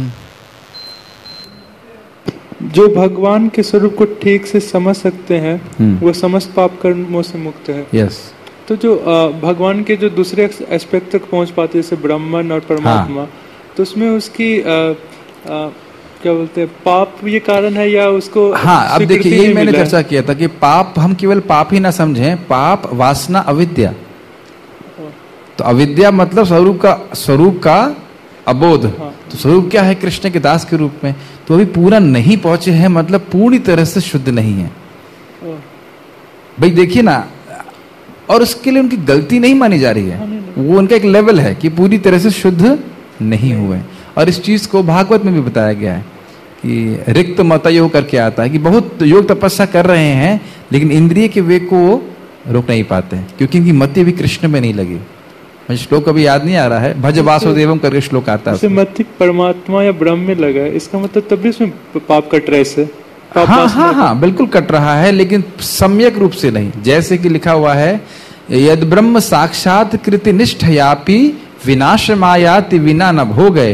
जो भगवान के स्वरूप को ठीक से समझ सकते हैं वो समस्त पाप कर्मों से मुक्त है। यस। तो जो भगवान के जो दूसरे एस्पेक्ट तक पहुंच पाते हैं जैसे ब्रह्मन और परमात्मा, तो उसमें उसकी क्या बोलते हैं, पाप ये कारण है या उसको? हाँ, अब देखिए यही मैंने चर्चा किया था कि पाप हम केवल पाप ही ना समझें, पाप वासना अविद्या। तो अविद्या मतलब स्वरूप का अबोध। तो स्वरूप क्या है? कृष्ण के दास के रूप में। तो अभी पूरा नहीं पहुंचे हैं, मतलब पूरी तरह से शुद्ध नहीं है भाई। देखिए ना, और उसके लिए उनकी गलती नहीं मानी जा रही है, वो उनका एक लेवल है कि पूरी तरह से शुद्ध नहीं हुए। और इस चीज को भागवत में भी बताया गया है कि रिक्त मतयोग करके आता है कि बहुत योग तपस्या कर रहे हैं लेकिन इंद्रिय के वेग को रोक नहीं पाते हैं, क्योंकि इनकी मति भी कृष्ण में नहीं लगी। श्लोक अभी याद नहीं आ रहा है, भज वासुदेवम करके श्लोक आता है। मति परमात्मा या ब्रह्म में लगा है, इसका मतलब तभी उसमें पाप कट रहा है इससे। हाँ, बिल्कुल कट रहा है, लेकिन सम्यक रूप से नहीं। जैसे कि लिखा हुआ है, यद ब्रह्म साक्षात कृति निष्ठयापि विनाश मायाति विना न भो गए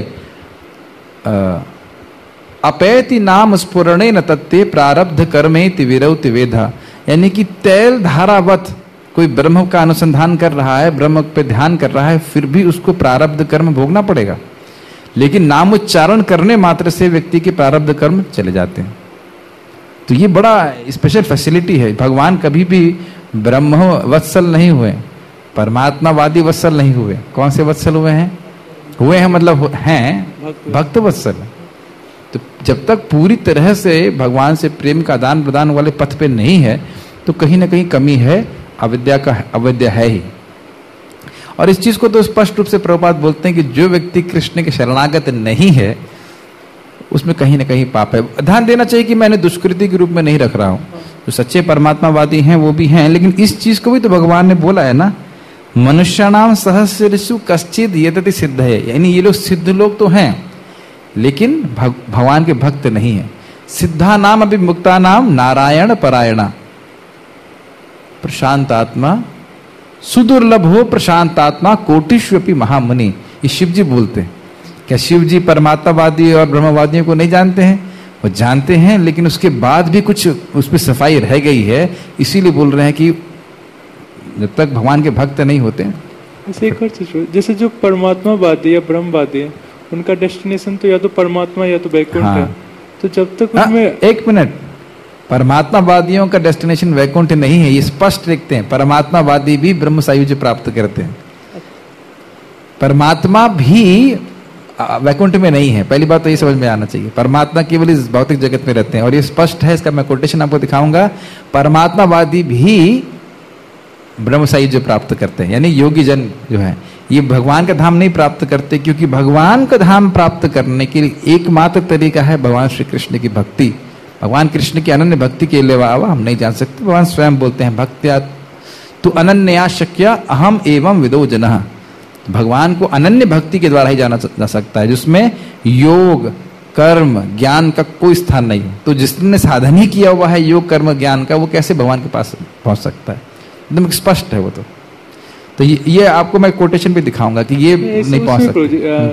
अपैति नाम स्फुरणे न तत्ते प्रारब्ध कर्मेति विरौति वेधा। यानी कि तैल धारावत कोई ब्रह्म का अनुसंधान कर रहा है, ब्रह्म पे ध्यान कर रहा है, फिर भी उसको प्रारब्ध कर्म भोगना पड़ेगा। लेकिन नाम उच्चारण करने मात्र से व्यक्ति के प्रारब्ध कर्म चले जाते हैं। तो ये बड़ा स्पेशल फैसिलिटी है। भगवान कभी भी ब्रह्म वत्सल नहीं हुए, परमात्मावादी वत्सल नहीं हुए। कौन से वत्सल हुए हैं? मतलब हैं भक्त वत्सल। तो जब तक पूरी तरह से भगवान से प्रेम का आदान प्रदान वाले पथ पे नहीं है तो कहीं ना कहीं कमी है, अविद्या है ही। और इस चीज को तो स्पष्ट रूप से प्रभुपाद बोलते हैं कि जो व्यक्ति कृष्ण के शरणागत नहीं है उसमें कहीं ना कहीं पाप है। ध्यान देना चाहिए कि मैंने दुष्कृति के रूप में नहीं रख रहा हूं, जो सच्चे परमात्मावादी हैं वो भी हैं, लेकिन इस चीज को भी तो भगवान ने बोला है ना, मनुष्याणाम सहस्रेषु कश्चिद यतति सिद्ध है। यानी ये लोग सिद्ध लोग तो हैं लेकिन भगवान के भक्त नहीं है। सिद्धा नाम अभी मुक्ता नाम नारायण परायणा प्रशांतात्मा सुदुर्लभ हो प्रशांतात्मा कोटिष्वपि महामुनि। ये शिव जी बोलते हैं। क्या शिव जी परमात्मावादी और ब्रह्मवादियों को नहीं जानते हैं? वो जानते हैं, लेकिन उसके बाद भी कुछ उस पर सफाई रह गई है, इसीलिए बोल रहे हैं कि जब तक भगवान के भक्त नहीं होते। एक और चीज, जैसे जो परमात्मावादी या ब्रह्मवादी है उनका डेस्टिनेशन तो या तो परमात्मा या तो वैकुंठ है। तो जब तक उनमें एक मिनट, परमात्मावादियों का डेस्टिनेशन वैकुंठ नहीं है, ये स्पष्ट लिखते हैं। परमात्मावादी भी ब्रह्म सायुज्य प्राप्त करते हैं, परमात्मा भी वैकुंठ में नहीं है। पहली बात तो ये समझ में आना चाहिए। परमात्मा केवल इस भौतिक जगत में रहते हैं और ये स्पष्ट है, इसका मैं कोटेशन आपको दिखाऊंगा। परमात्मावादी भी ब्रह्म सायुज्य प्राप्त करते हैं, यानी योगी जन जो है ये भगवान का धाम नहीं प्राप्त करते, क्योंकि भगवान का धाम प्राप्त करने के लिए एकमात्र तरीका है भगवान श्री कृष्ण की भक्ति। भगवान कृष्ण की अनन्य भक्ति के अलावा हम नहीं जान सकते। भगवान स्वयं बोलते हैं भक्त्या तु अनन्या शक्या अहम एवं विदो जनः। भगवान को अनन्य भक्ति के द्वारा ही जाना जा सकता है, जिसमें योग कर्म ज्ञान का कोई स्थान नहीं है। तो जिसने साधन ही किया हुआ है योग कर्म ज्ञान का, वो कैसे भगवान के पास पहुंच सकता है? एकदम स्पष्ट है वो। तो ये आपको मैं कोटेशन भी दिखाऊंगा कि ये नहीं पहुंच सकता।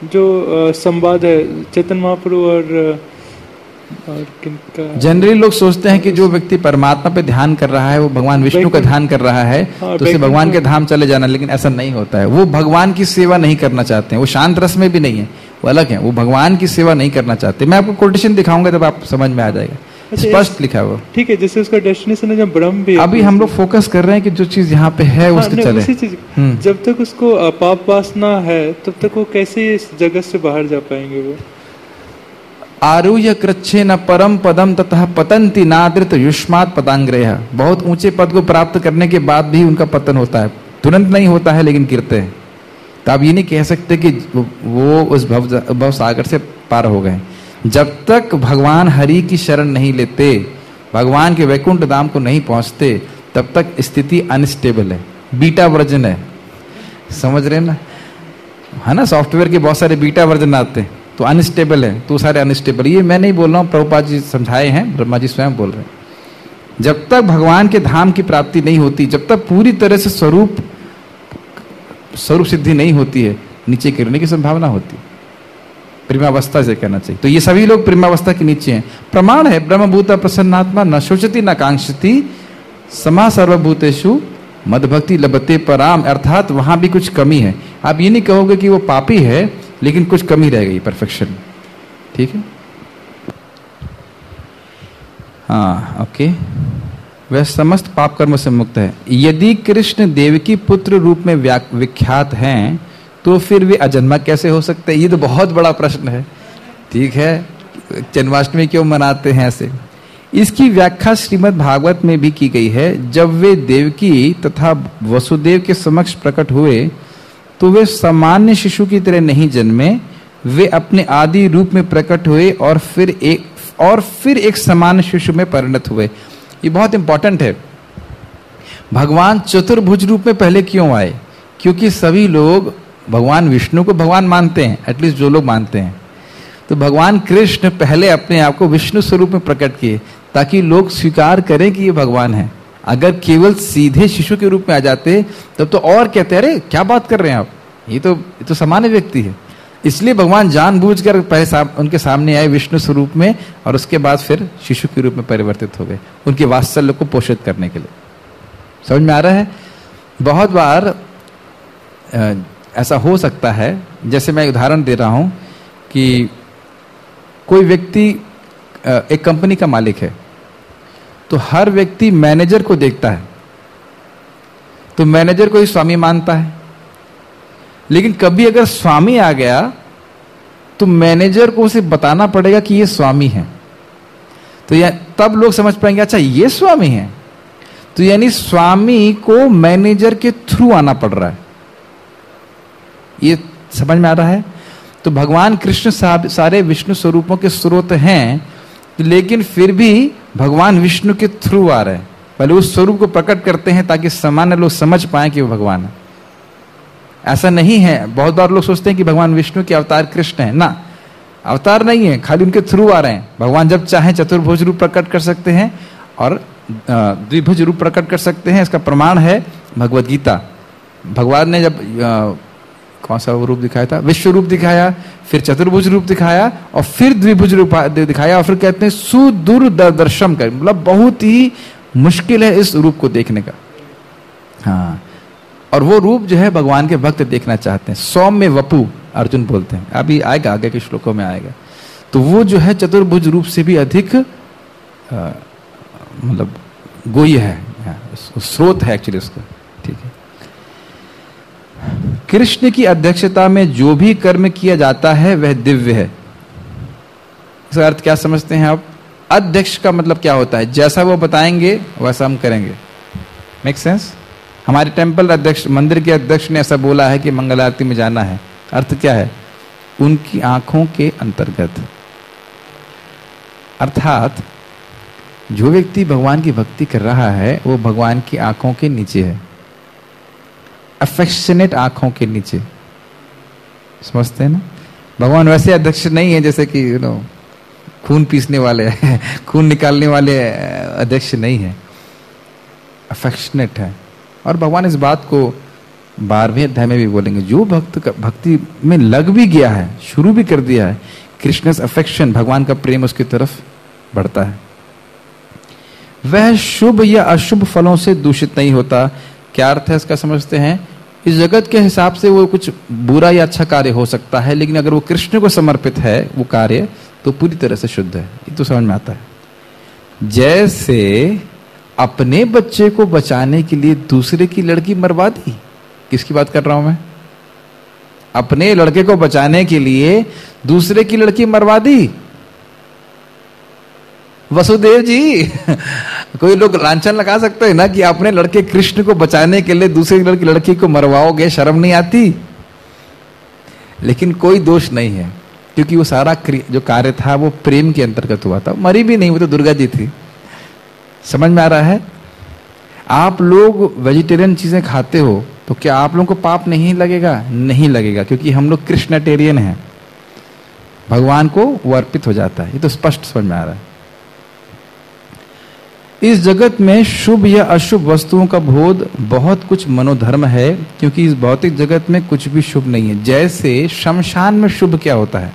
जो संवाद है चैतन्य महाप्रभु और किनका, जनरली लोग सोचते हैं कि जो व्यक्ति परमात्मा पे ध्यान कर रहा है वो भगवान विष्णु का ध्यान कर रहा है तो उसे भगवान के धाम चले जाना, लेकिन ऐसा नहीं होता है। वो भगवान की सेवा नहीं करना चाहते हैं, वो शांत रस में भी नहीं है, वो अलग है, वो भगवान की सेवा नहीं करना चाहते। मैं आपको कोटेशन दिखाऊंगा तब आप समझ में आ जाएगा, स्पष्ट लिखा है वो। ठीक है, जैसे उसका डेस्टिनेशन है जब ब्रह्म भी, अभी हम लोग फोकस कर रहे हैं कि जो चीज यहाँ पे है उसके चले। उसी चीज जब तक उसको पाप वासना है तब तक वो कैसे इस जगत से बाहर जा पाएंगे? वो आरुह्य कृच्छे न परम पदम ततः पतंति नादृत युष्मात् पदांग्रेह। बहुत ऊंचे पद को प्राप्त करने के बाद भी उनका पतन होता है, तुरंत नहीं होता है लेकिन गिरते हैं। तो आप ये नहीं कह सकते कि वो उस भव सागर से पार हो गए। जब तक भगवान हरि की शरण नहीं लेते, भगवान के वैकुंठ धाम को नहीं पहुंचते, तब तक स्थिति अनस्टेबल है, बीटा वर्जन है। समझ रहे ना, है ना, सॉफ्टवेयर के बहुत सारे बीटा वर्जन आते हैं तो अनस्टेबल है, तो सारे अनस्टेबल। ये मैं नहीं बोल रहा हूँ, प्रभुपाद जी समझाए हैं, ब्रह्मा जी स्वयं बोल रहे हैं। जब तक भगवान के धाम की प्राप्ति नहीं होती, जब तक पूरी तरह से स्वरूप सिद्धि नहीं होती है, नीचे गिरने की संभावना होती है। प्रेमावस्था से कहना चाहिए। तो ये सभी लोग प्रेमावस्था के नीचे हैं। प्रमाण है ब्रह्मभूता प्रसन्नात्मा न शोचति न कांक्षति समा सर्वभूतेषु मदभक्ति लभते पराम। अर्थात वहां भी कुछ कमी है। आप ये नहीं कहोगे कि वो पापी है, लेकिन कुछ कमी रह गई परफेक्शन। ठीक है, हाँ, ओके। वह समस्त पाप कर्म से मुक्त है। यदि कृष्ण देवकी पुत्र रूप में विख्यात हैं तो फिर वे अजन्मा कैसे हो सकते हैं? ये तो बहुत बड़ा प्रश्न है। ठीक है, जन्माष्टमी क्यों मनाते हैं ऐसे? इसकी व्याख्या श्रीमद् भागवत में भी की गई है। जब वे देवकी तथा वसुदेव के समक्ष प्रकट हुए तो वे सामान्य शिशु की तरह नहीं जन्मे, वे अपने आदि रूप में प्रकट हुए और फिर एक सामान्य शिशु में परिणत हुए। ये बहुत इंपॉर्टेंट है। भगवान चतुर्भुज रूप में पहले क्यों आए? क्योंकि सभी लोग भगवान विष्णु को भगवान मानते हैं, एटलीस्ट जो लोग मानते हैं। तो भगवान कृष्ण पहले अपने आप को विष्णु स्वरूप में प्रकट किए ताकि लोग स्वीकार करें कि ये भगवान है। अगर केवल सीधे शिशु के रूप में आ जाते तब तो और कहते अरे क्या बात कर रहे हैं आप, ये तो सामान्य व्यक्ति है। इसलिए भगवान जानबूझकर पहले उनके सामने आए विष्णु स्वरूप में और उसके बाद फिर शिशु के रूप में परिवर्तित हो गए, उनके वात्सल्य को पोषित करने के लिए। समझ में आ रहा है? बहुत बार ऐसा हो सकता है, जैसे मैं उदाहरण दे रहा हूं कि कोई व्यक्ति एक कंपनी का मालिक है, तो हर व्यक्ति मैनेजर को देखता है, तो मैनेजर को ही स्वामी मानता है। लेकिन कभी अगर स्वामी आ गया तो मैनेजर को उसे बताना पड़ेगा कि ये स्वामी है, तो तब लोग समझ पाएंगे अच्छा ये स्वामी है। तो यानी स्वामी को मैनेजर के थ्रू आना पड़ रहा है। ये समझ में आ रहा है? तो भगवान कृष्ण सारे विष्णु स्वरूपों के स्रोत हैं, लेकिन फिर भी भगवान विष्णु के थ्रू आ रहे हैं। पहले उस स्वरूप को प्रकट करते हैं ताकि सामान्य लोग समझ पाए कि वो भगवान है। ऐसा नहीं है। बहुत बार लोग सोचते हैं कि भगवान विष्णु के अवतार कृष्ण है। ना, अवतार नहीं है, खाली उनके थ्रू आ रहे हैं। भगवान जब चाहे चतुर्भुज रूप प्रकट कर सकते हैं और द्विभुज रूप प्रकट कर सकते हैं। इसका प्रमाण है भगवद गीता। भगवान ने जब कौन सा रूप दिखाया था? विश्व रूप दिखाया, फिर चतुर्भुज रूप दिखाया और फिर द्विभुज रूप दिखाया और फिर कहते हैं सुदूरदर्शम कर, मतलब बहुत ही मुश्किल है इस रूप को देखने का। हाँ, और वो रूप जो है भगवान के भक्त देखना चाहते हैं। सौम्य वपु अर्जुन बोलते हैं, अभी आएगा, आगे के श्लोकों में आएगा। तो वो जो है चतुर्भुज रूप से भी अधिक मतलब गोई है, स्रोत है एक्चुअली उसका। ठीक है, कृष्ण की अध्यक्षता में जो भी कर्म किया जाता है वह दिव्य है। इसका अर्थ क्या समझते हैं आप? अध्यक्ष का मतलब क्या होता है? जैसा वो बताएंगे वैसा हम करेंगे। Make sense? हमारे टेम्पल अध्यक्ष, मंदिर के अध्यक्ष ने ऐसा बोला है कि मंगल आरती में जाना है। अर्थ क्या है? उनकी आंखों के अंतर्गत। अर्थात जो व्यक्ति भगवान की भक्ति कर रहा है वो भगवान की आंखों के नीचे है, अफेक्शनेट आंखों के नीचे। समझते हैं ना? भगवान वैसे अध्यक्ष नहीं है जैसे कि खून पीसने वाले खून निकालने वाले अध्यक्ष नहीं है, अफेक्शनेट है। और भगवान इस बात को 12वें अध्याय में भी बोलेंगे, जो भक्त भक्ति में लग भी गया है, शुरू भी कर दिया है, कृष्णस अफेक्शन, भगवान का प्रेम उसकी तरफ बढ़ता है, वह शुभ या अशुभ फलों से दूषित नहीं होता। क्या अर्थ है इसका समझते हैं? इस जगत के हिसाब से वो कुछ बुरा या अच्छा कार्य हो सकता है, लेकिन अगर वो कृष्ण को समर्पित है वो कार्य, तो पूरी तरह से शुद्ध है। ये तो समझ में आता है। जैसे अपने बच्चे को बचाने के लिए दूसरे की लड़की मरवा दी, किसकी बात कर रहा हूं मैं? अपने लड़के को बचाने के लिए दूसरे की लड़की मरवा दी। वसुदेव जी कोई लोग लांछन लगा सकते हैं ना कि अपने लड़के कृष्ण को बचाने के लिए दूसरी की लड़की को मरवाओगे, शर्म नहीं आती? लेकिन कोई दोष नहीं है, क्योंकि वो सारा जो कार्य था वो प्रेम के अंतर्गत हुआ था। मरी भी नहीं, वो तो दुर्गा जी थी। समझ में आ रहा है? आप लोग वेजिटेरियन चीजें खाते हो तो क्या आप लोगों को पाप नहीं लगेगा? नहीं लगेगा, क्योंकि हम लोग कृष्णटेरियन हैं। भगवान को वो अर्पित हो जाता है। ये तो स्पष्ट समझ में आ रहा है। इस जगत में शुभ या अशुभ वस्तुओं का बोध बहुत कुछ मनोधर्म है, क्योंकि इस भौतिक जगत में कुछ भी शुभ नहीं है। जैसे शमशान में शुभ क्या होता है?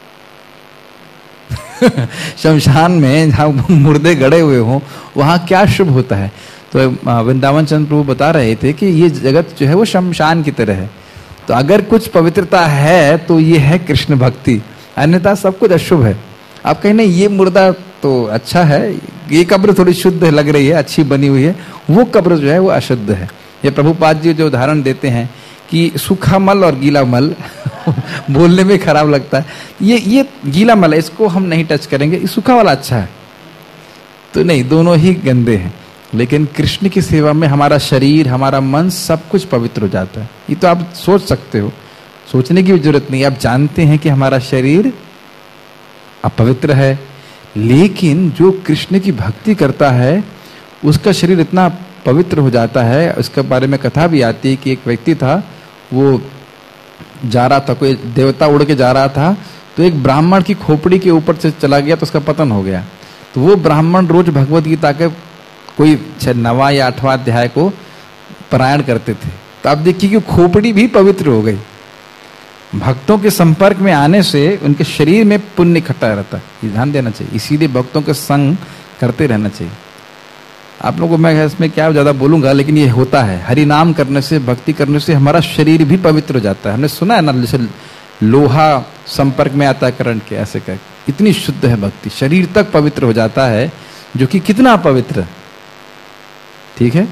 शमशान में जहां मुर्दे गड़े हुए हों वहां क्या शुभ होता है? तो वृंदावन चंद्र प्रभु बता रहे थे कि ये जगत जो है वो शमशान की तरह है। तो अगर कुछ पवित्रता है तो ये है कृष्ण भक्ति, अन्यथा सब कुछ अशुभ है। आप कहें नहीं ये मुर्दा तो अच्छा है, ये कब्र थोड़ी शुद्ध लग रही है, अच्छी बनी हुई है, वो कब्र जो है वो अशुद्ध है। ये प्रभुपाद जी जो उदाहरण देते हैं कि सूखा मल और गीला मल बोलने में खराब लगता है, ये गीला मल है, इसको हम नहीं टच करेंगे, ये सूखा वाला अच्छा है। तो नहीं, दोनों ही गंदे हैं। लेकिन कृष्ण की सेवा में हमारा शरीर, हमारा मन, सब कुछ पवित्र हो जाता है। ये तो आप सोच सकते हो, सोचने की भी जरूरत नहीं। आप जानते हैं कि हमारा शरीर अपवित्र है, लेकिन जो कृष्ण की भक्ति करता है उसका शरीर इतना पवित्र हो जाता है। उसके बारे में कथा भी आती है कि एक व्यक्ति था, वो जा रहा था, कोई देवता उड़ के जा रहा था, तो एक ब्राह्मण की खोपड़ी के ऊपर से चला गया तो उसका पतन हो गया। तो वो ब्राह्मण रोज भगवत गीता के कोई 9वां या 8वां अध्याय को पारायण करते थे। तो आप देखिए कि खोपड़ी भी पवित्र हो गई। भक्तों के संपर्क में आने से उनके शरीर में पुण्य इकट्ठा रहता है, ये ध्यान देना चाहिए। इसीलिए भक्तों के संग करते रहना चाहिए। आप लोगों को मैं इसमें क्या ज्यादा बोलूंगा, लेकिन ये होता है। हरि नाम करने से, भक्ति करने से हमारा शरीर भी पवित्र हो जाता है। हमने सुना है ना, जैसे लोहा संपर्क में आता है करंट के, ऐसे कर इतनी शुद्ध है भक्ति, शरीर तक पवित्र हो जाता है, जो कि कितना पवित्र। ठीक है,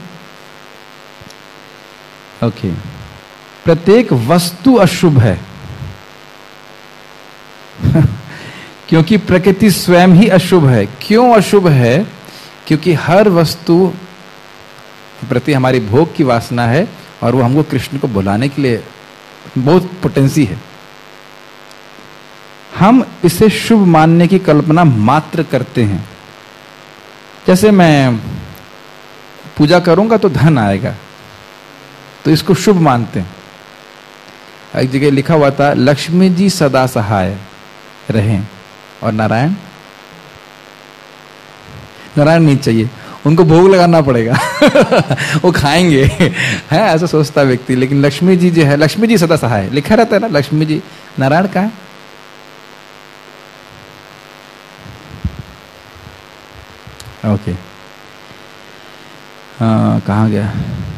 ओके। प्रत्येक वस्तु अशुभ है क्योंकि प्रकृति स्वयं ही अशुभ है। क्यों अशुभ है? क्योंकि हर वस्तु के प्रति हमारी भोग की वासना है और वो हमको कृष्ण को बुलाने के लिए बहुत पोटेंसी है। हम इसे शुभ मानने की कल्पना मात्र करते हैं। जैसे मैं पूजा करूंगा तो धन आएगा, तो इसको शुभ मानते हैं। एक जगह लिखा हुआ था, लक्ष्मी जी सदा सहाय रहें, और नारायण नहीं चाहिए, उनको भोग लगाना पड़ेगा वो खाएंगे है, ऐसा सोचता व्यक्ति। लेकिन लक्ष्मी जी जो है, लक्ष्मी जी सदा सहाय लिखा रहता है ना, लक्ष्मी जी। नारायण कहाँ है? ओके, हाँ कहाँ गया?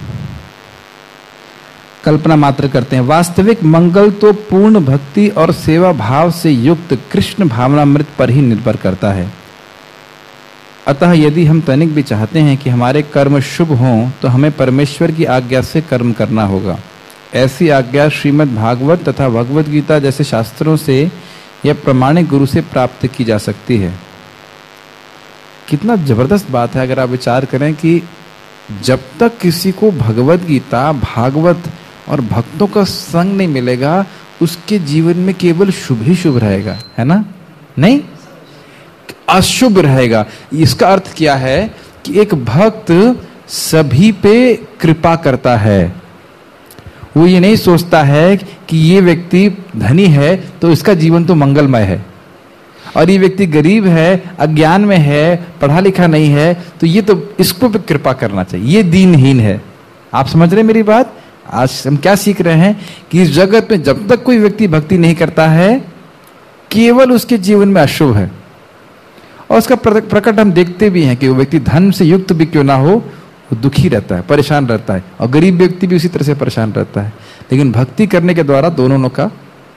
कल्पना मात्र करते हैं। वास्तविक मंगल तो पूर्ण भक्ति और सेवा भाव से युक्त कृष्ण भावनामृत पर ही निर्भर करता है। अतः यदि हम तनिक भी चाहते हैं कि हमारे कर्म शुभ हों, तो हमें परमेश्वर की आज्ञा से कर्म करना होगा। ऐसी आज्ञा श्रीमद् भागवत तथा भगवत गीता जैसे शास्त्रों से या प्रमाणिक गुरु से प्राप्त की जा सकती है। कितना जबरदस्त बात है अगर आप विचार करें कि जब तक किसी को भगवत गीता, भागवत और भक्तों का संग नहीं मिलेगा, उसके जीवन में केवल शुभ ही शुभ रहेगा, है ना? नहीं, अशुभ रहेगा। इसका अर्थ क्या है कि एक भक्त सभी पे कृपा करता है। वो ये नहीं सोचता है कि ये व्यक्ति धनी है तो इसका जीवन तो मंगलमय है, और ये व्यक्ति गरीब है, अज्ञान में है, पढ़ा लिखा नहीं है, तो ये तो इसको पे कृपा करना चाहिए, ये दीनहीन है। आप समझ रहे मेरी बात? आज हम क्या सीख रहे हैं कि इस जगत में जब तक कोई व्यक्ति भक्ति नहीं करता है, केवल उसके जीवन में अशुभ है। और उसका प्रकट हम देखते भी हैं कि वो व्यक्ति धन से युक्त भी क्यों ना हो, वो दुखी रहता है, परेशान रहता है, और गरीब व्यक्ति भी उसी तरह से परेशान रहता है। लेकिन भक्ति करने के द्वारा दोनों का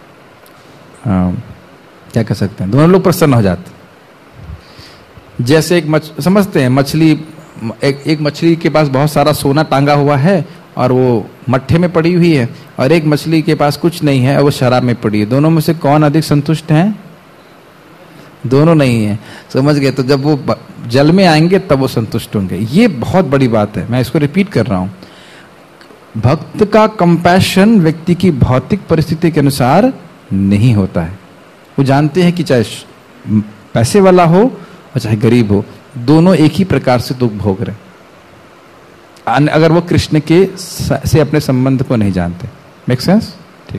क्या कह सकते हैं, दोनों लोग प्रसन्न हो जाते हैं। जैसे समझते हैं मछली, एक मछली के पास बहुत सारा सोना टांगा हुआ है और वो मट्ठे में पड़ी हुई है, और एक मछली के पास कुछ नहीं है और वो शराब में पड़ी है। दोनों में से कौन अधिक संतुष्ट है? दोनों नहीं है, समझ गए? तो जब वो जल में आएंगे तब वो संतुष्ट होंगे। ये बहुत बड़ी बात है, मैं इसको रिपीट कर रहा हूं। भक्त का कंपैशन व्यक्ति की भौतिक परिस्थिति के अनुसार नहीं होता है। वो जानते हैं कि चाहे पैसे वाला हो और चाहे गरीब हो, दोनों एक ही प्रकार से दुख भोग रहे, अगर वो कृष्ण के से अपने संबंध को नहीं जानते। Make sense? ठीक,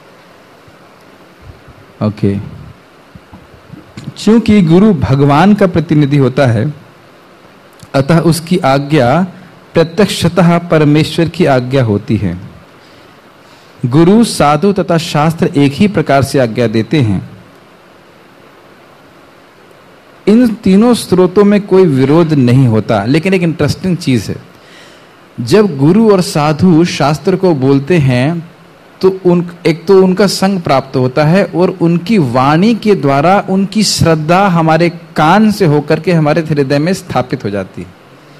ओके। चूंकि गुरु भगवान का प्रतिनिधि होता है, अतः उसकी आज्ञा प्रत्यक्षतः परमेश्वर की आज्ञा होती है। गुरु, साधु तथा शास्त्र एक ही प्रकार से आज्ञा देते हैं। इन तीनों स्रोतों में कोई विरोध नहीं होता। लेकिन एक इंटरेस्टिंग चीज है, जब गुरु और साधु शास्त्र को बोलते हैं तो एक तो उनका संग प्राप्त होता है, और उनकी वाणी के द्वारा उनकी श्रद्धा हमारे कान से होकर के हमारे हृदय में स्थापित हो जाती है।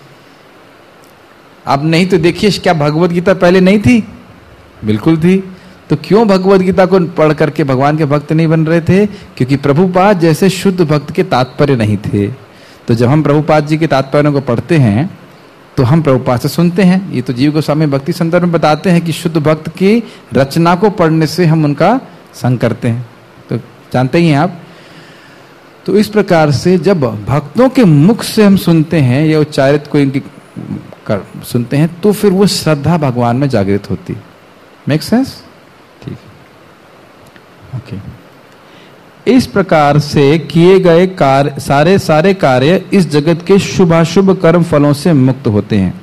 अब नहीं तो देखिए, क्या भगवत गीता पहले नहीं थी? बिल्कुल थी। तो क्यों भगवत गीता को पढ़ करके भगवान के भक्त नहीं बन रहे थे? क्योंकि प्रभुपाद जैसे शुद्ध भक्त के तात्पर्य नहीं थे। तो जब हम प्रभुपाद जी के तात्पर्यों को पढ़ते हैं तो हम प्रभुपाद से सुनते हैं। ये तो जीव गोस्वामी भक्ति संदर्भ में बताते हैं कि शुद्ध भक्त की रचना को पढ़ने से हम उनका संग करते हैं, तो जानते ही हैं आप। तो इस प्रकार से जब भक्तों के मुख से हम सुनते हैं या उच्चारित को इनकी सुनते हैं, तो फिर वो श्रद्धा भगवान में जागृत होती है। Make sense? ठीक, ओके। इस प्रकार से किए गए कार्य, सारे कार्य इस जगत के शुभाशुभ कर्म फलों से मुक्त होते हैं।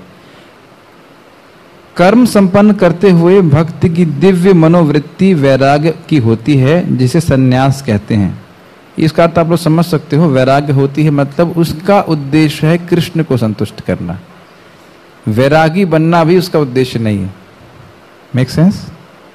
कर्म संपन्न करते हुए भक्त की दिव्य मनोवृत्ति वैराग्य की होती है, जिसे संन्यास कहते हैं। इसका अर्थ आप लोग समझ सकते हो। वैराग्य होती है मतलब उसका उद्देश्य है कृष्ण को संतुष्ट करना। वैरागी बनना भी उसका उद्देश्य नहीं है। Make sense?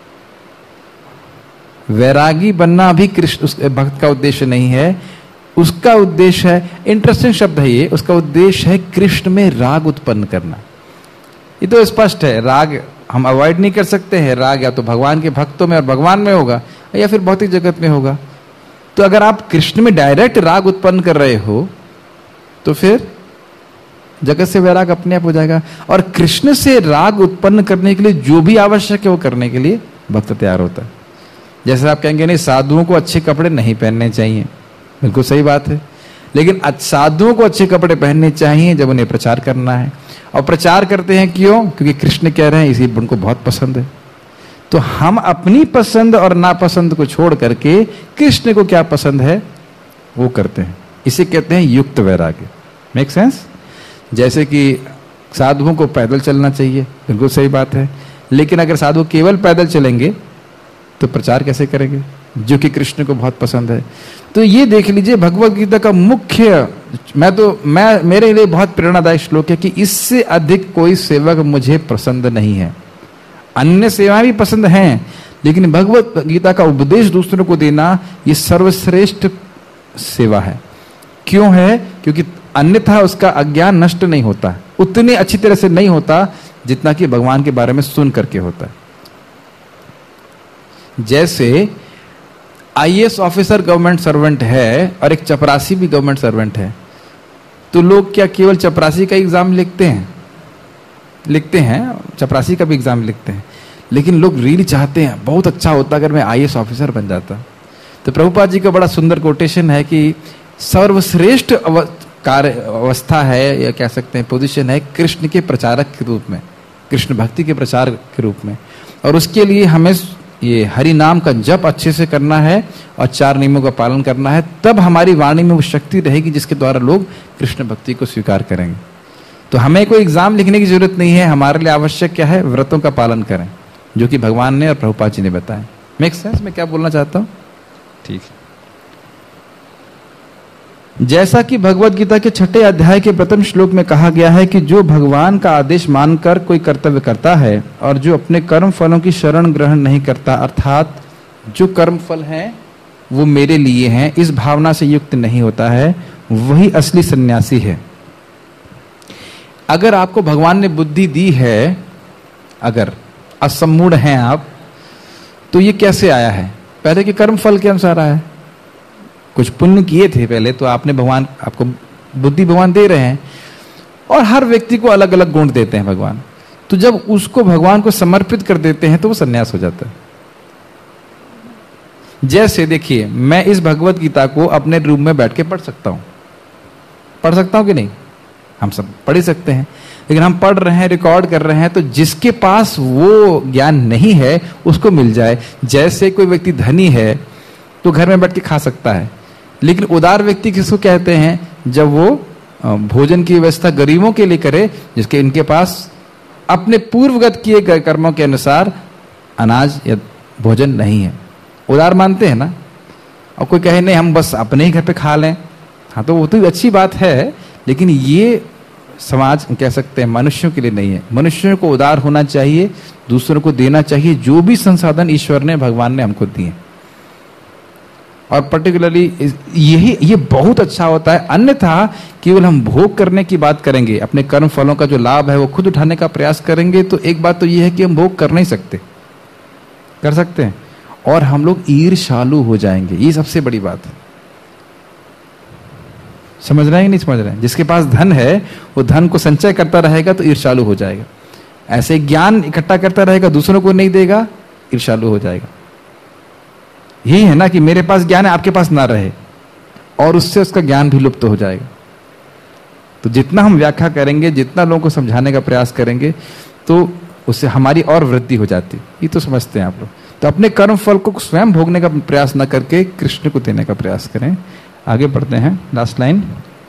वैरागी बनना भी कृष्ण उस भक्त का उद्देश्य नहीं है। उसका उद्देश्य है, इंटरेस्टिंग शब्द है ये, उसका उद्देश्य है कृष्ण में राग उत्पन्न करना। ये तो स्पष्ट है, राग हम अवॉइड नहीं कर सकते हैं। राग या तो भगवान के भक्तों में और भगवान में होगा, या फिर भौतिक जगत में होगा। तो अगर आप कृष्ण में डायरेक्ट राग उत्पन्न कर रहे हो तो फिर जगत से वैराग अपने आप हो जाएगा। और कृष्ण से राग उत्पन्न करने के लिए जो भी आवश्यक है वो करने के लिए भक्त तैयार होता है। जैसे आप कहेंगे नहीं, साधुओं को अच्छे कपड़े नहीं पहनने चाहिए, बिल्कुल सही बात है। लेकिन साधुओं को अच्छे कपड़े पहनने चाहिए जब उन्हें प्रचार करना है। और प्रचार करते हैं क्यों? क्योंकि कृष्ण कह रहे हैं, इसी उनको बहुत पसंद है। तो हम अपनी पसंद और नापसंद को छोड़ करके कृष्ण को क्या पसंद है वो करते हैं। इसे कहते हैं युक्त वैराग्य। Make sense? जैसे कि साधुओं को पैदल चलना चाहिए, बिल्कुल सही बात है। लेकिन अगर साधु केवल पैदल चलेंगे तो प्रचार कैसे करेंगे, जो कि कृष्ण को बहुत पसंद है। तो ये देख लीजिए, भगवत गीता का मुख्य, मेरे लिए बहुत प्रेरणादायक श्लोक है कि इससे अधिक कोई सेवक मुझे पसंद नहीं है। अन्य सेवाएं भी पसंद हैं, लेकिन भगवत गीता का उपदेश दूसरों को देना ये सर्वश्रेष्ठ सेवा है। क्यों है? क्योंकि अन्यथा उसका अज्ञान नष्ट नहीं होता, उतने अच्छी तरह से नहीं होता जितना कि भगवान के बारे में सुन करके होता है। जैसे आईएएस ऑफिसर गवर्नमेंट सर्वेंट है और एक चपरासी भी गवर्नमेंट सर्वेंट है, तो लोग क्या केवल चपरासी का एग्जाम लिखते हैं, चपरासी का भी एग्जाम लिखते हैं, लेकिन लोग रियली चाहते हैं बहुत अच्छा होता अगर मैं आईएएस ऑफिसर बन जाता। तो प्रभुपाद जी का बड़ा सुंदर कोटेशन है कि सर्वश्रेष्ठ कार्य अवस्था है, या कह सकते हैं पोजीशन है, कृष्ण के प्रचारक के रूप में, कृष्ण भक्ति के प्रचार के रूप में। और उसके लिए हमें ये हरि नाम का जप अच्छे से करना है और 4 नियमों का पालन करना है, तब हमारी वाणी में वो शक्ति रहेगी जिसके द्वारा लोग कृष्ण भक्ति को स्वीकार करेंगे। तो हमें कोई एग्जाम लिखने की जरूरत नहीं है। हमारे लिए आवश्यक क्या है? व्रतों का पालन करें। जो कि भगवान ने और प्रभुपाद जी ने बताया। मेक सेंस मैं क्या बोलना चाहता हूं? ठीक है। जैसा कि भगवत गीता के 6 अध्याय के प्रथम श्लोक में कहा गया है कि जो भगवान का आदेश मानकर कोई कर्तव्य करता है और जो अपने कर्म फलों की शरण ग्रहण नहीं करता, अर्थात जो कर्म फल हैं वो मेरे लिए हैं, इस भावना से युक्त नहीं होता है, वही असली सन्यासी है। अगर आपको भगवान ने बुद्धि दी है, अगर असम्मूढ़ हैं आप, तो ये कैसे आया है? पहले के कर्म फल के अनुसार आया है। कुछ पुण्य किए थे पहले, तो आपने भगवान, आपको बुद्धि भगवान दे रहे हैं, और हर व्यक्ति को अलग अलग गुण देते हैं भगवान। तो जब उसको भगवान को समर्पित कर देते हैं तो वो सन्यास हो जाता है। जैसे देखिए, मैं इस भगवत गीता को अपने रूम में बैठ के पढ़ सकता हूं कि नहीं? हम सब पढ़ ही सकते हैं, लेकिन हम पढ़ रहे हैं, रिकॉर्ड कर रहे हैं, तो जिसके पास वो ज्ञान नहीं है उसको मिल जाए। जैसे कोई व्यक्ति धनी है तो घर में बैठ के खा सकता है, लेकिन उदार व्यक्ति किसको कहते हैं? जब वो भोजन की व्यवस्था गरीबों के लिए करे, जिसके इनके पास अपने पूर्वगत किए गए कर्मों के अनुसार अनाज या भोजन नहीं है। उदार मानते हैं ना। और कोई कहे नहीं हम बस अपने ही घर पे खा लें, हाँ तो वो तो अच्छी बात है, लेकिन ये समाज कह सकते हैं मनुष्यों के लिए नहीं है। मनुष्यों को उदार होना चाहिए, दूसरों को देना चाहिए जो भी संसाधन ईश्वर ने, भगवान ने हमको दिए। और पर्टिकुलरली ये बहुत अच्छा होता है। अन्यथा केवल हम भोग करने की बात करेंगे, अपने कर्म फलों का जो लाभ है वो खुद उठाने का प्रयास करेंगे, तो एक बात तो ये है कि हम भोग कर नहीं सकते, कर सकते हैं, और हम लोग ईर्ष्यालु हो जाएंगे। ये सबसे बड़ी बात है। समझ रहे हैं कि नहीं समझ रहे हैं? जिसके पास धन है वो धन को संचय करता रहेगा तो ईर्ष्यालु हो जाएगा। ऐसे ज्ञान इकट्ठा करता रहेगा, दूसरों को नहीं देगा, ईर्ष्यालु हो जाएगा। यही है ना कि मेरे पास ज्ञान है, आपके पास ना रहे, और उससे उसका ज्ञान भी लुप्त हो जाएगा। तो जितना हम व्याख्या करेंगे, जितना लोगों को समझाने का प्रयास करेंगे, तो उससे हमारी और वृद्धि हो जाती। ये तो समझते हैं आप लोग। तो अपने कर्म फल को स्वयं भोगने का प्रयास न करके कृष्ण को देने का प्रयास करें। आगे बढ़ते हैं, लास्ट लाइन।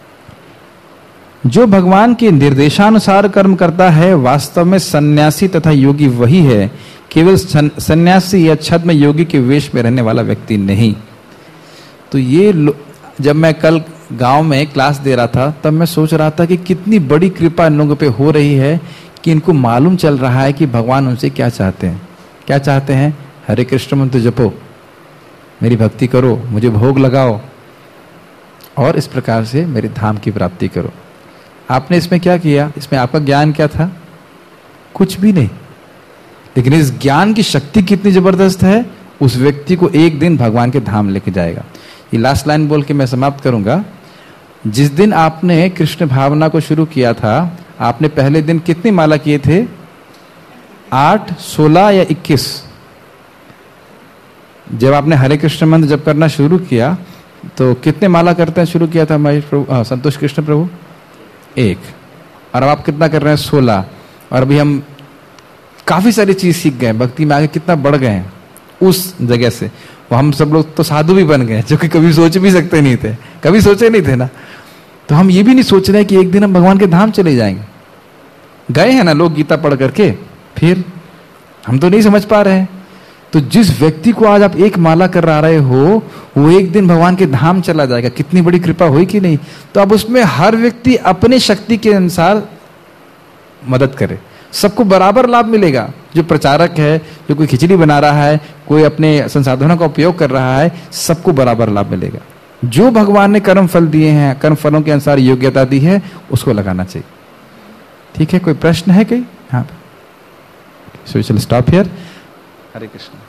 जो भगवान के निर्देशानुसार कर्म करता है वास्तव में सन्यासी तथा योगी वही है, केवल सन्यासी या छद्म योगी के वेश में रहने वाला व्यक्ति नहीं। तो ये जब मैं कल गांव में क्लास दे रहा था, तब मैं सोच रहा था कि कितनी बड़ी कृपा इन लोगों पे हो रही है कि इनको मालूम चल रहा है कि भगवान उनसे क्या चाहते हैं। क्या चाहते हैं? हरे कृष्ण मंत्र जपो, मेरी भक्ति करो, मुझे भोग लगाओ, और इस प्रकार से मेरे धाम की प्राप्ति करो। आपने इसमें क्या किया? इसमें आपका ज्ञान क्या था? कुछ भी नहीं। लेकिन इस ज्ञान की शक्ति कितनी जबरदस्त है, उस व्यक्ति को एक दिन भगवान के धाम लेके जाएगा। ये लास्ट लाइन बोल के मैं समाप्त करूंगा। जिस दिन आपने कृष्ण भावना को शुरू किया था, आपने पहले दिन कितनी माला किए थे? 8, 16 या 21? जब आपने हरे कृष्ण मंत्र जप करना शुरू किया तो कितने माला करते हैं शुरू किया था महेश प्रभु, संतोष कृष्ण प्रभु? 1। और अब आप कितना कर रहे हैं? 16। और अभी हम काफी सारी चीज सीख गए, भक्ति में आगे कितना बढ़ गए हैं उस जगह से। वो हम सब लोग तो साधु भी बन गए, जो कि कभी सोच भी सकते नहीं थे, कभी सोचे नहीं थे ना। तो हम ये भी नहीं सोच रहे कि एक दिन हम भगवान के धाम चले जाएंगे। गए हैं ना लोग गीता पढ़ करके, फिर हम तो नहीं समझ पा रहे हैं। तो जिस व्यक्ति को आज आप एक माला कर रहे हो, वो एक दिन भगवान के धाम चला जाएगा। कितनी बड़ी कृपा हुई कि नहीं? तो अब उसमें हर व्यक्ति अपने शक्ति के अनुसार मदद करे, सबको बराबर लाभ मिलेगा। जो प्रचारक है, जो कोई खिचड़ी बना रहा है, कोई अपने संसाधनों का उपयोग कर रहा है, सबको बराबर लाभ मिलेगा। जो भगवान ने कर्म फल दिए हैं, कर्म फलों के अनुसार योग्यता दी है, उसको लगाना चाहिए। ठीक है, कोई प्रश्न है कहीं? हाँ, so we shall stop here. Hare Krishna.